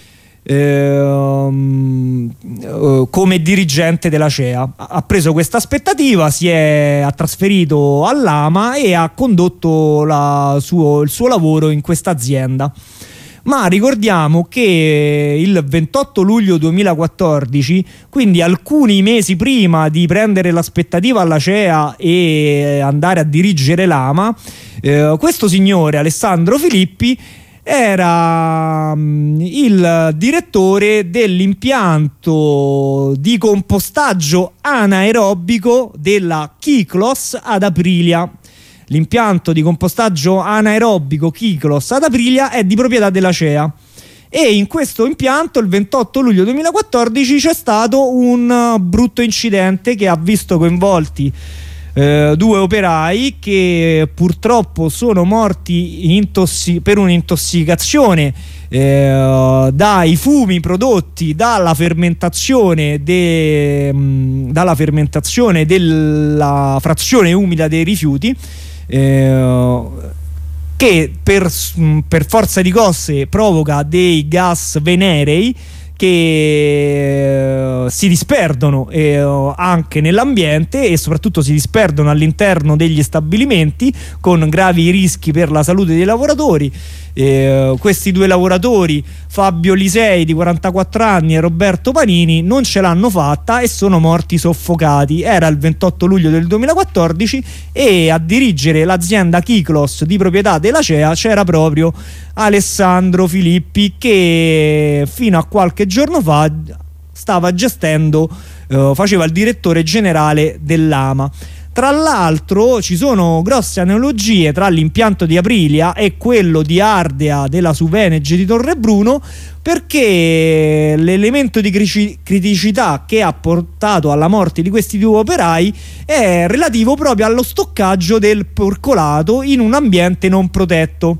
S1: Ehm, come dirigente della C E A ha preso questa aspettativa, si è ha trasferito all'Ama e ha condotto la suo, il suo lavoro in questa azienda. Ma ricordiamo che il ventotto luglio duemilaquattordici, quindi alcuni mesi prima di prendere l'aspettativa alla C E A e andare a dirigere l'Ama, eh, questo signore Alessandro Filippi era um, il direttore dell'impianto di compostaggio anaerobico della Kyklos ad Aprilia. L'impianto di compostaggio anaerobico Kyklos ad Aprilia è di proprietà della C E A e in questo impianto il ventotto luglio duemilaquattordici c'è stato un brutto incidente che ha visto coinvolti Eh, due operai che purtroppo sono morti intossi- per un'intossicazione eh, dai fumi prodotti dalla fermentazione, de- mh, dalla fermentazione della frazione umida dei rifiuti, eh, che per, per forza di cose provoca dei gas venerei che uh, si disperdono eh, anche nell'ambiente e soprattutto si disperdono all'interno degli stabilimenti con gravi rischi per la salute dei lavoratori. Eh, questi due lavoratori, Fabio Lisei di quarantaquattro anni e Roberto Panini, non ce l'hanno fatta e sono morti soffocati. Era il ventotto luglio del duemilaquattordici e a dirigere l'azienda Kyklos di proprietà della C E A c'era proprio Alessandro Filippi, che fino a qualche giorno fa stava gestendo, eh, faceva il direttore generale dell'Ama. Tra l'altro ci sono grosse analogie tra l'impianto di Aprilia e quello di Ardea della Suvenergy di Torrebruno, perché l'elemento di criticità che ha portato alla morte di questi due operai è relativo proprio allo stoccaggio del percolato in un ambiente non protetto.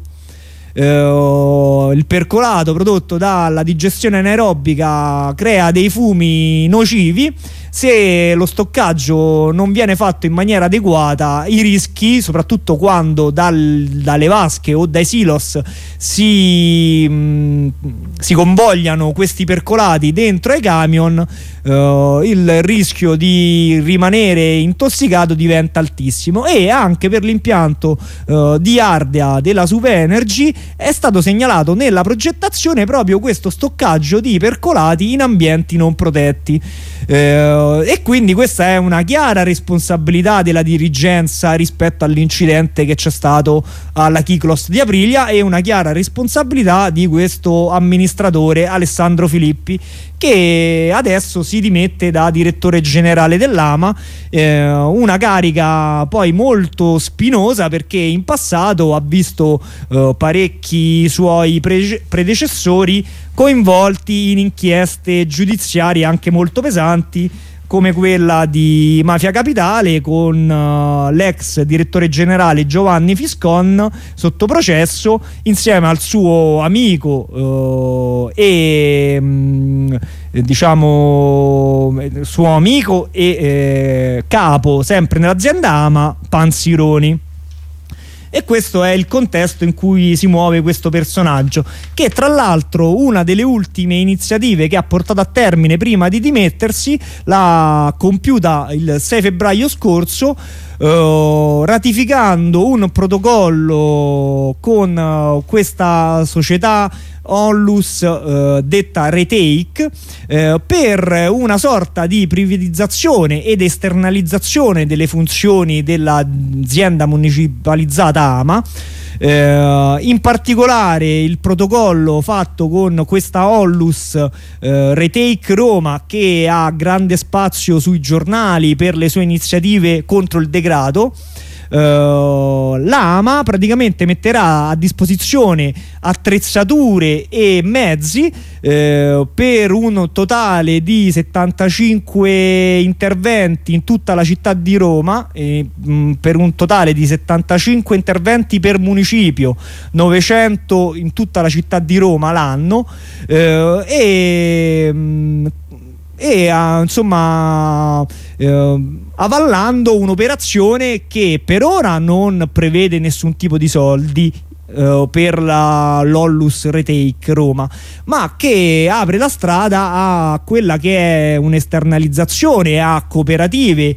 S1: Uh, il percolato prodotto dalla digestione anaerobica crea dei fumi nocivi. Se lo stoccaggio non viene fatto in maniera adeguata, i rischi, soprattutto quando dal, dalle vasche o dai silos si, mh, si convogliano questi percolati dentro ai camion, uh, il rischio di rimanere intossicato diventa altissimo. E anche per l'impianto uh, di Ardea della Suvenergy è stato segnalato nella progettazione proprio questo stoccaggio di percolati in ambienti non protetti. Eh, e quindi questa è una chiara responsabilità della dirigenza rispetto all'incidente che c'è stato alla Kyklos di Aprilia e una chiara responsabilità di questo amministratore Alessandro Filippi, che adesso si dimette da direttore generale dell'Ama, eh, una carica poi molto spinosa perché in passato ha visto eh, parecchi suoi pre- predecessori coinvolti in inchieste giudiziarie anche molto pesanti, come quella di Mafia Capitale con uh, l'ex direttore generale Giovanni Fiscon sotto processo insieme al suo amico uh, e mh, diciamo suo amico e eh, capo sempre nell'azienda Ama, Panzironi. E questo è il contesto in cui si muove questo personaggio, che tra l'altro una delle ultime iniziative che ha portato a termine prima di dimettersi l'ha compiuta il sei febbraio scorso, eh, ratificando un protocollo con eh, questa società Onlus, eh, detta Retake, eh, per una sorta di privatizzazione ed esternalizzazione delle funzioni dell'azienda municipalizzata Ama. Eh, in particolare il protocollo fatto con questa Onlus, eh, Retake Roma, che ha grande spazio sui giornali per le sue iniziative contro il degrado. Uh, l'Ama praticamente metterà a disposizione attrezzature e mezzi uh, per un totale di settantacinque interventi in tutta la città di Roma, e, mh, per un totale di settantacinque interventi per municipio, novecento in tutta la città di Roma l'anno, uh, e mh, e uh, insomma uh, avallando un'operazione che per ora non prevede nessun tipo di soldi Uh, per la Lollus Retake Roma, ma che apre la strada a quella che è un'esternalizzazione a cooperative,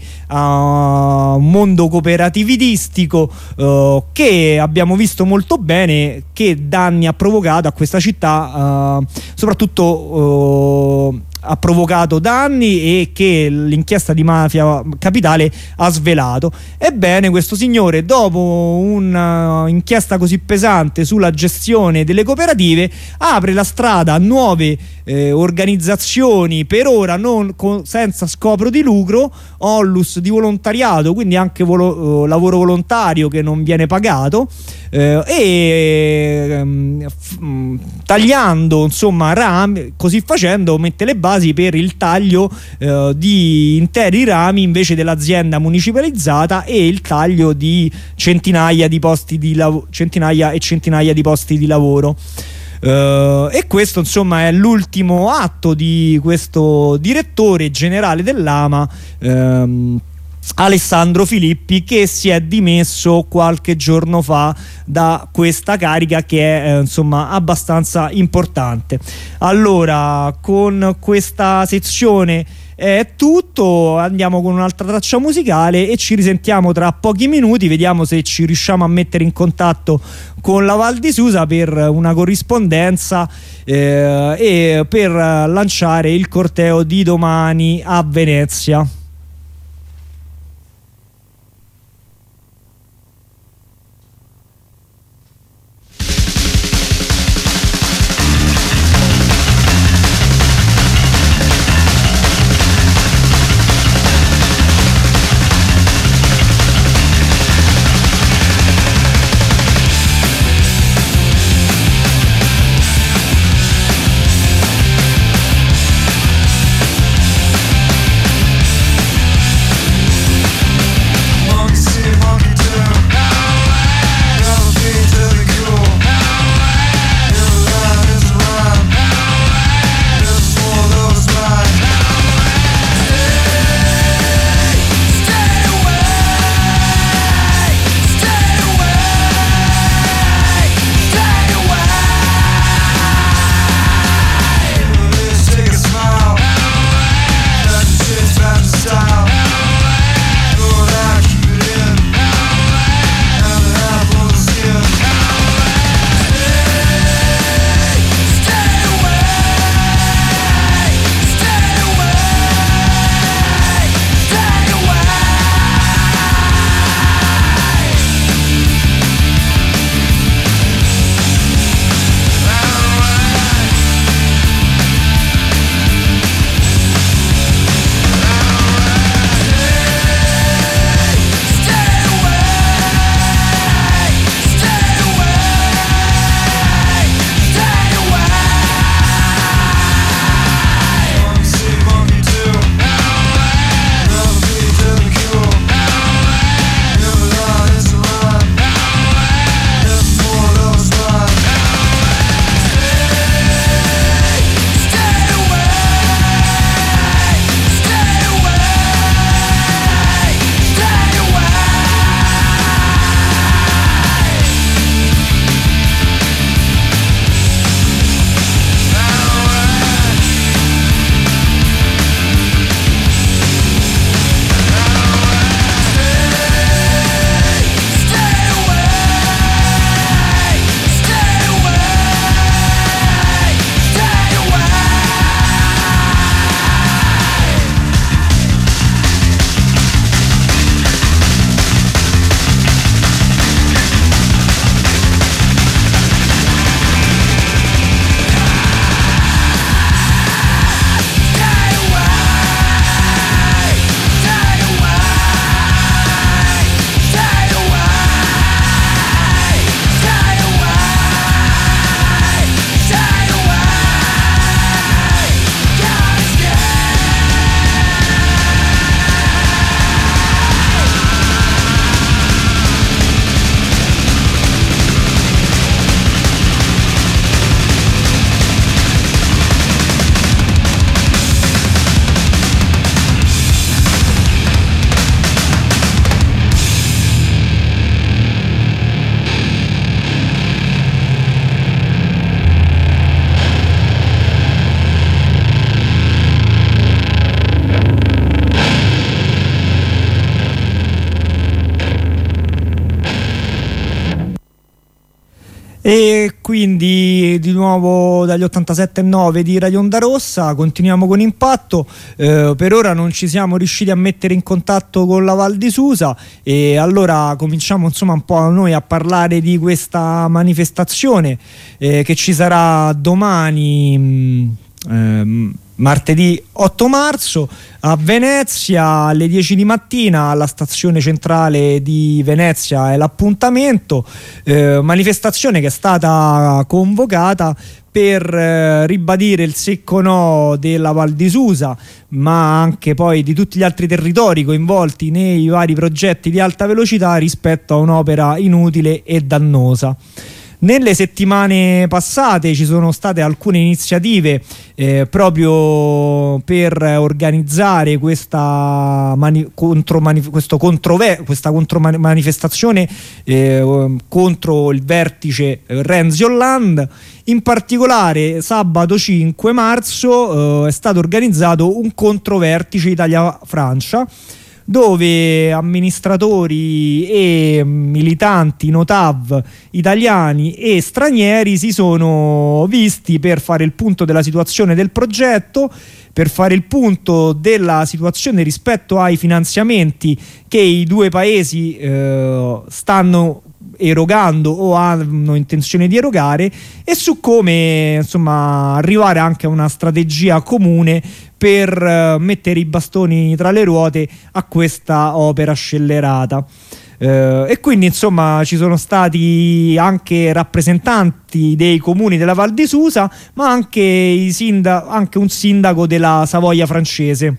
S1: a un mondo cooperativistico uh, che abbiamo visto molto bene che danni ha provocato a questa città, uh, soprattutto uh, ha provocato danni e che l'inchiesta di Mafia Capitale ha svelato. Ebbene, questo signore, dopo un'inchiesta così pesante sulla gestione delle cooperative, apre la strada a nuove eh, organizzazioni, per ora non con, senza scopo di lucro, onlus di volontariato, quindi anche volo, eh, lavoro volontario che non viene pagato, eh, e ehm, f- tagliando insomma rami, così facendo mette le basi per il taglio eh, di interi rami invece dell'azienda municipalizzata e il taglio di centinaia di posti di lavoro, centinaia e centinaia di posti di lavoro. Uh, e questo insomma è l'ultimo atto di questo direttore generale dell'AMA, ehm, Alessandro Filippi, che si è dimesso qualche giorno fa da questa carica che è eh, insomma abbastanza importante. Allora, con questa sezione è tutto, andiamo con un'altra traccia musicale e ci risentiamo tra pochi minuti, vediamo se ci riusciamo a mettere in contatto con la Val di Susa per una corrispondenza eh, e per lanciare il corteo di domani a Venezia.
S4: We'll be right back.
S1: E quindi di nuovo dagli ottantasette virgola nove di Radio Onda Rossa continuiamo con Impatto. Eh, per ora non ci siamo riusciti a mettere in contatto con la Val di Susa, e allora cominciamo insomma un po' noi a parlare di questa manifestazione eh, che ci sarà domani mh, ehm, martedì otto marzo a Venezia alle dieci di mattina alla stazione centrale di Venezia. È l'appuntamento, eh, manifestazione che è stata convocata per eh, ribadire il secco no della Val di Susa, ma anche poi di tutti gli altri territori coinvolti nei vari progetti di alta velocità rispetto a un'opera inutile e dannosa. Nelle settimane passate ci sono state alcune iniziative eh, proprio per organizzare questa, mani- contro mani- questo controver- questa contromanifestazione eh, contro il vertice eh, Renzi-Hollande. In particolare sabato cinque marzo eh, è stato organizzato un controvertice Italia-Francia, dove amministratori e militanti Notav italiani e stranieri si sono visti per fare il punto della situazione del progetto, per fare il punto della situazione rispetto ai finanziamenti che i due paesi eh, stanno erogando o hanno intenzione di erogare, e su come insomma arrivare anche a una strategia comune per uh, mettere i bastoni tra le ruote a questa opera scellerata. Uh, e quindi insomma ci sono stati anche rappresentanti dei comuni della Val di Susa, ma anche, i sinda- anche un sindaco della Savoia francese,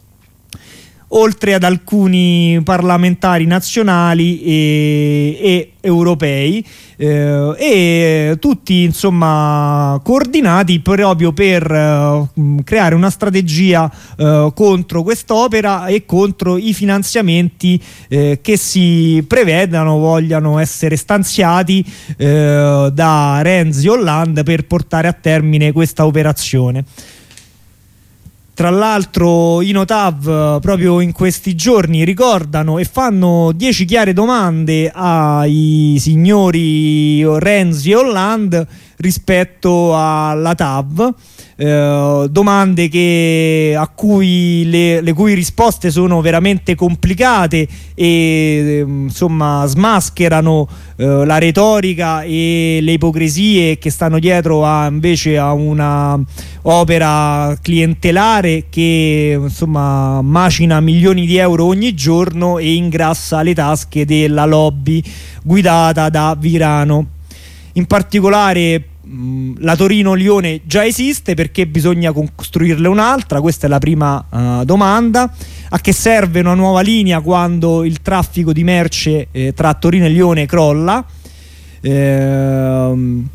S1: oltre ad alcuni parlamentari nazionali e, e europei, eh, e tutti insomma coordinati proprio per eh, creare una strategia eh, contro quest'opera e contro i finanziamenti eh, che si prevedano vogliano essere stanziati eh, da Renzi Hollande per portare a termine questa operazione. Tra l'altro i Notav proprio in questi giorni ricordano e fanno dieci chiare domande ai signori Renzi e Hollande rispetto alla T A V, eh, domande che, a cui le, le cui risposte sono veramente complicate e insomma smascherano eh, la retorica e le ipocrisie che stanno dietro a invece a una opera clientelare che insomma macina milioni di euro ogni giorno e ingrassa le tasche della lobby guidata da Virano. In particolare mh, la Torino-Lione già esiste, perché bisogna costruirle un'altra? Questa è la prima uh, domanda. A che serve una nuova linea quando il traffico di merce eh, tra Torino e Lione crolla? Ehm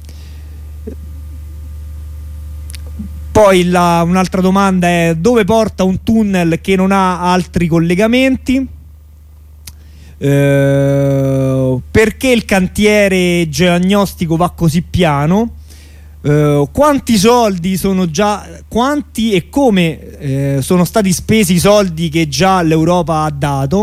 S1: Poi la, un'altra domanda è: dove porta un tunnel che non ha altri collegamenti? Eh, perché il cantiere geognostico va così piano? Eh, quanti soldi sono già, quanti e come eh, sono stati spesi i soldi che già l'Europa ha dato?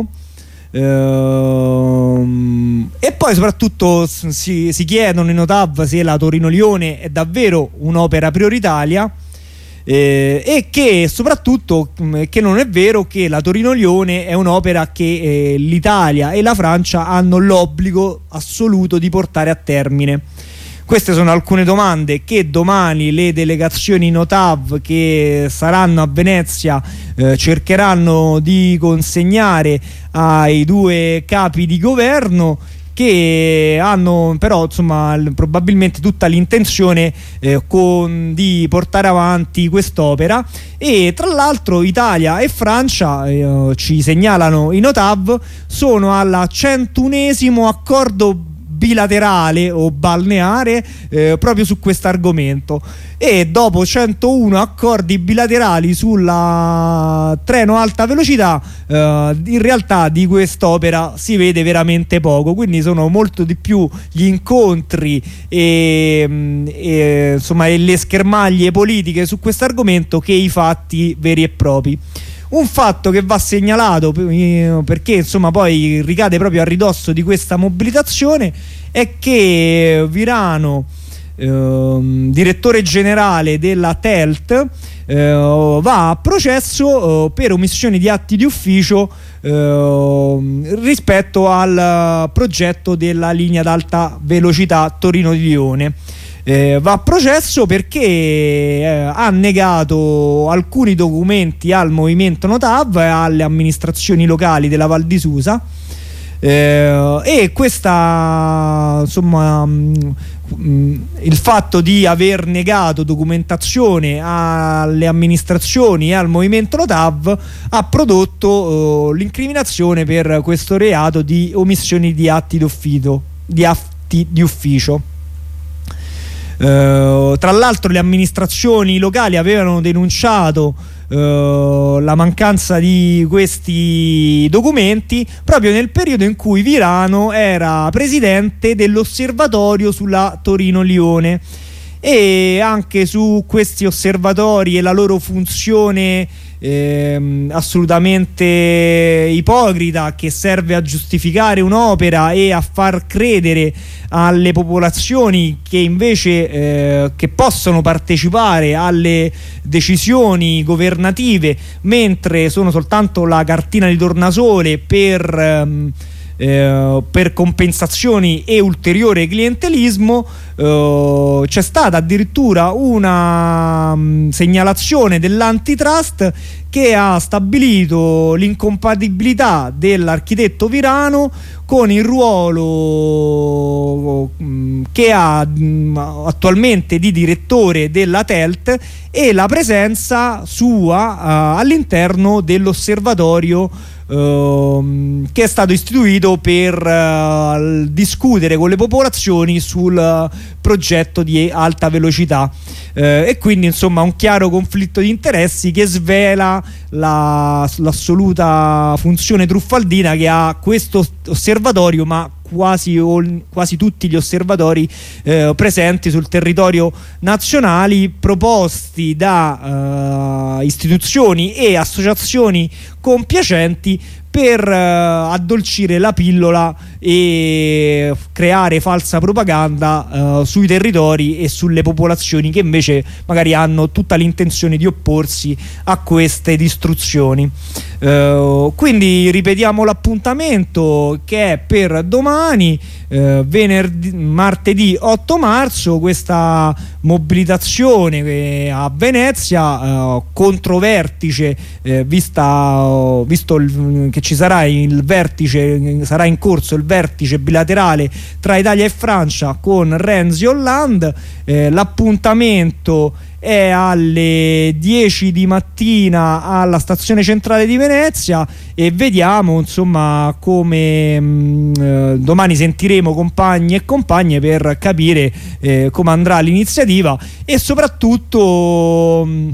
S1: Uh, e poi soprattutto si, si chiedono i Notav se la Torino-Lione è davvero un'opera prioritaria, eh, e che soprattutto mh, che non è vero che la Torino-Lione è un'opera che eh, l'Italia e la Francia hanno l'obbligo assoluto di portare a termine. Queste sono alcune domande che domani le delegazioni Notav che saranno a Venezia eh, cercheranno di consegnare ai due capi di governo, che hanno però insomma probabilmente tutta l'intenzione eh, con, di portare avanti quest'opera. E tra l'altro Italia e Francia, eh, ci segnalano i Notav, sono al centunesimo accordo bilaterale o balneare eh, proprio su questo argomento, e dopo centouno accordi bilaterali sulla treno alta velocità eh, in realtà di quest'opera si vede veramente poco. Quindi sono molto di più gli incontri e, e insomma e le schermaglie politiche su questo argomento che i fatti veri e propri. Un fatto che va segnalato perché insomma poi ricade proprio a ridosso di questa mobilitazione è che Virano, eh, direttore generale della T E L T, eh, va a processo eh, per omissioni di atti di ufficio eh, rispetto al progetto della linea ad alta velocità Torino-Lione. Eh, va a processo perché eh, ha negato alcuni documenti al movimento Notav e alle amministrazioni locali della Val di Susa, eh, e questa insomma mh, mh, il fatto di aver negato documentazione alle amministrazioni e al movimento Notav ha prodotto eh, l'incriminazione per questo reato di omissioni di atti d'ufficio, di atti di ufficio. Uh, tra l'altro le amministrazioni locali avevano denunciato uh, la mancanza di questi documenti proprio nel periodo in cui Virano era presidente dell'osservatorio sulla Torino-Lione, e anche su questi osservatori e la loro funzione eh, assolutamente ipocrita, che serve a giustificare un'opera e a far credere alle popolazioni che invece eh, che possono partecipare alle decisioni governative, mentre sono soltanto la cartina di tornasole per ehm, Eh, per compensazioni e ulteriore clientelismo. eh, c'è stata addirittura una mh, segnalazione dell'antitrust che ha stabilito l'incompatibilità dell'architetto Virano con il ruolo mh, che ha mh, attualmente di direttore della T E L T e la presenza sua uh, all'interno dell'osservatorio Uh, che è stato istituito per uh, discutere con le popolazioni sul uh, progetto di alta velocità, uh, e quindi insomma un chiaro conflitto di interessi che svela la, l'assoluta funzione truffaldina che ha questo osservatorio, ma quasi, quasi tutti gli osservatori eh, presenti sul territorio nazionale, proposti da eh, istituzioni e associazioni compiacenti per eh, addolcire la pillola e creare falsa propaganda eh, sui territori e sulle popolazioni che invece magari hanno tutta l'intenzione di opporsi a queste distruzioni. Uh, quindi ripetiamo l'appuntamento che è per domani, uh, venerdì, martedì otto marzo, questa mobilitazione a Venezia, uh, controvertice, uh, vista, uh, visto il, che ci sarà il vertice, sarà in corso il vertice bilaterale tra Italia e Francia con Renzi e Hollande. Uh, l'appuntamento è alle dieci di mattina alla stazione centrale di Venezia, e vediamo insomma come mh, eh, domani sentiremo compagni e compagne per capire eh, come andrà l'iniziativa e soprattutto mh,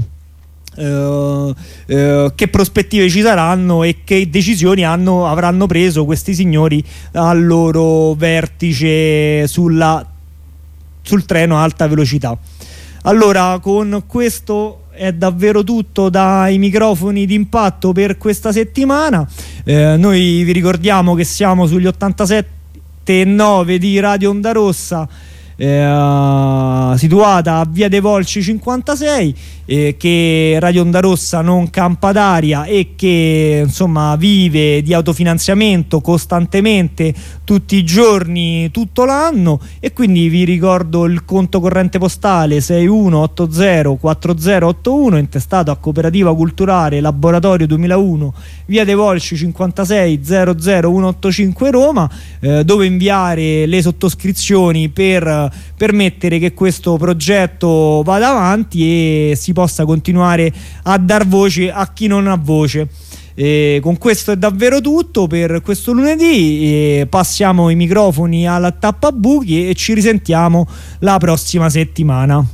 S1: Uh, uh, che prospettive ci saranno e che decisioni hanno, avranno preso questi signori al loro vertice sulla, sul treno a alta velocità. Allora, con questo è davvero tutto dai microfoni d'impatto per questa settimana. Eh, noi vi ricordiamo che siamo sugli ottantasette e nove di Radio Onda Rossa, eh, situata a Via dei Volsci cinquantasei, eh, che Radio Onda Rossa non campa d'aria e che insomma vive di autofinanziamento costantemente tutti i giorni, tutto l'anno, e quindi vi ricordo il conto corrente postale sei uno otto zero quattro zero otto uno, intestato a Cooperativa Culturale Laboratorio duemilauno, Via dei Volsci cinquantasei zero zero uno otto cinque Roma, eh, dove inviare le sottoscrizioni per permettere che questo progetto vada avanti e si possa continuare a dar voce a chi non ha voce. E con questo è davvero tutto per questo lunedì, e passiamo i microfoni alla tappabuchi e ci risentiamo la prossima settimana.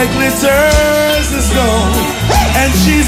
S4: glitter.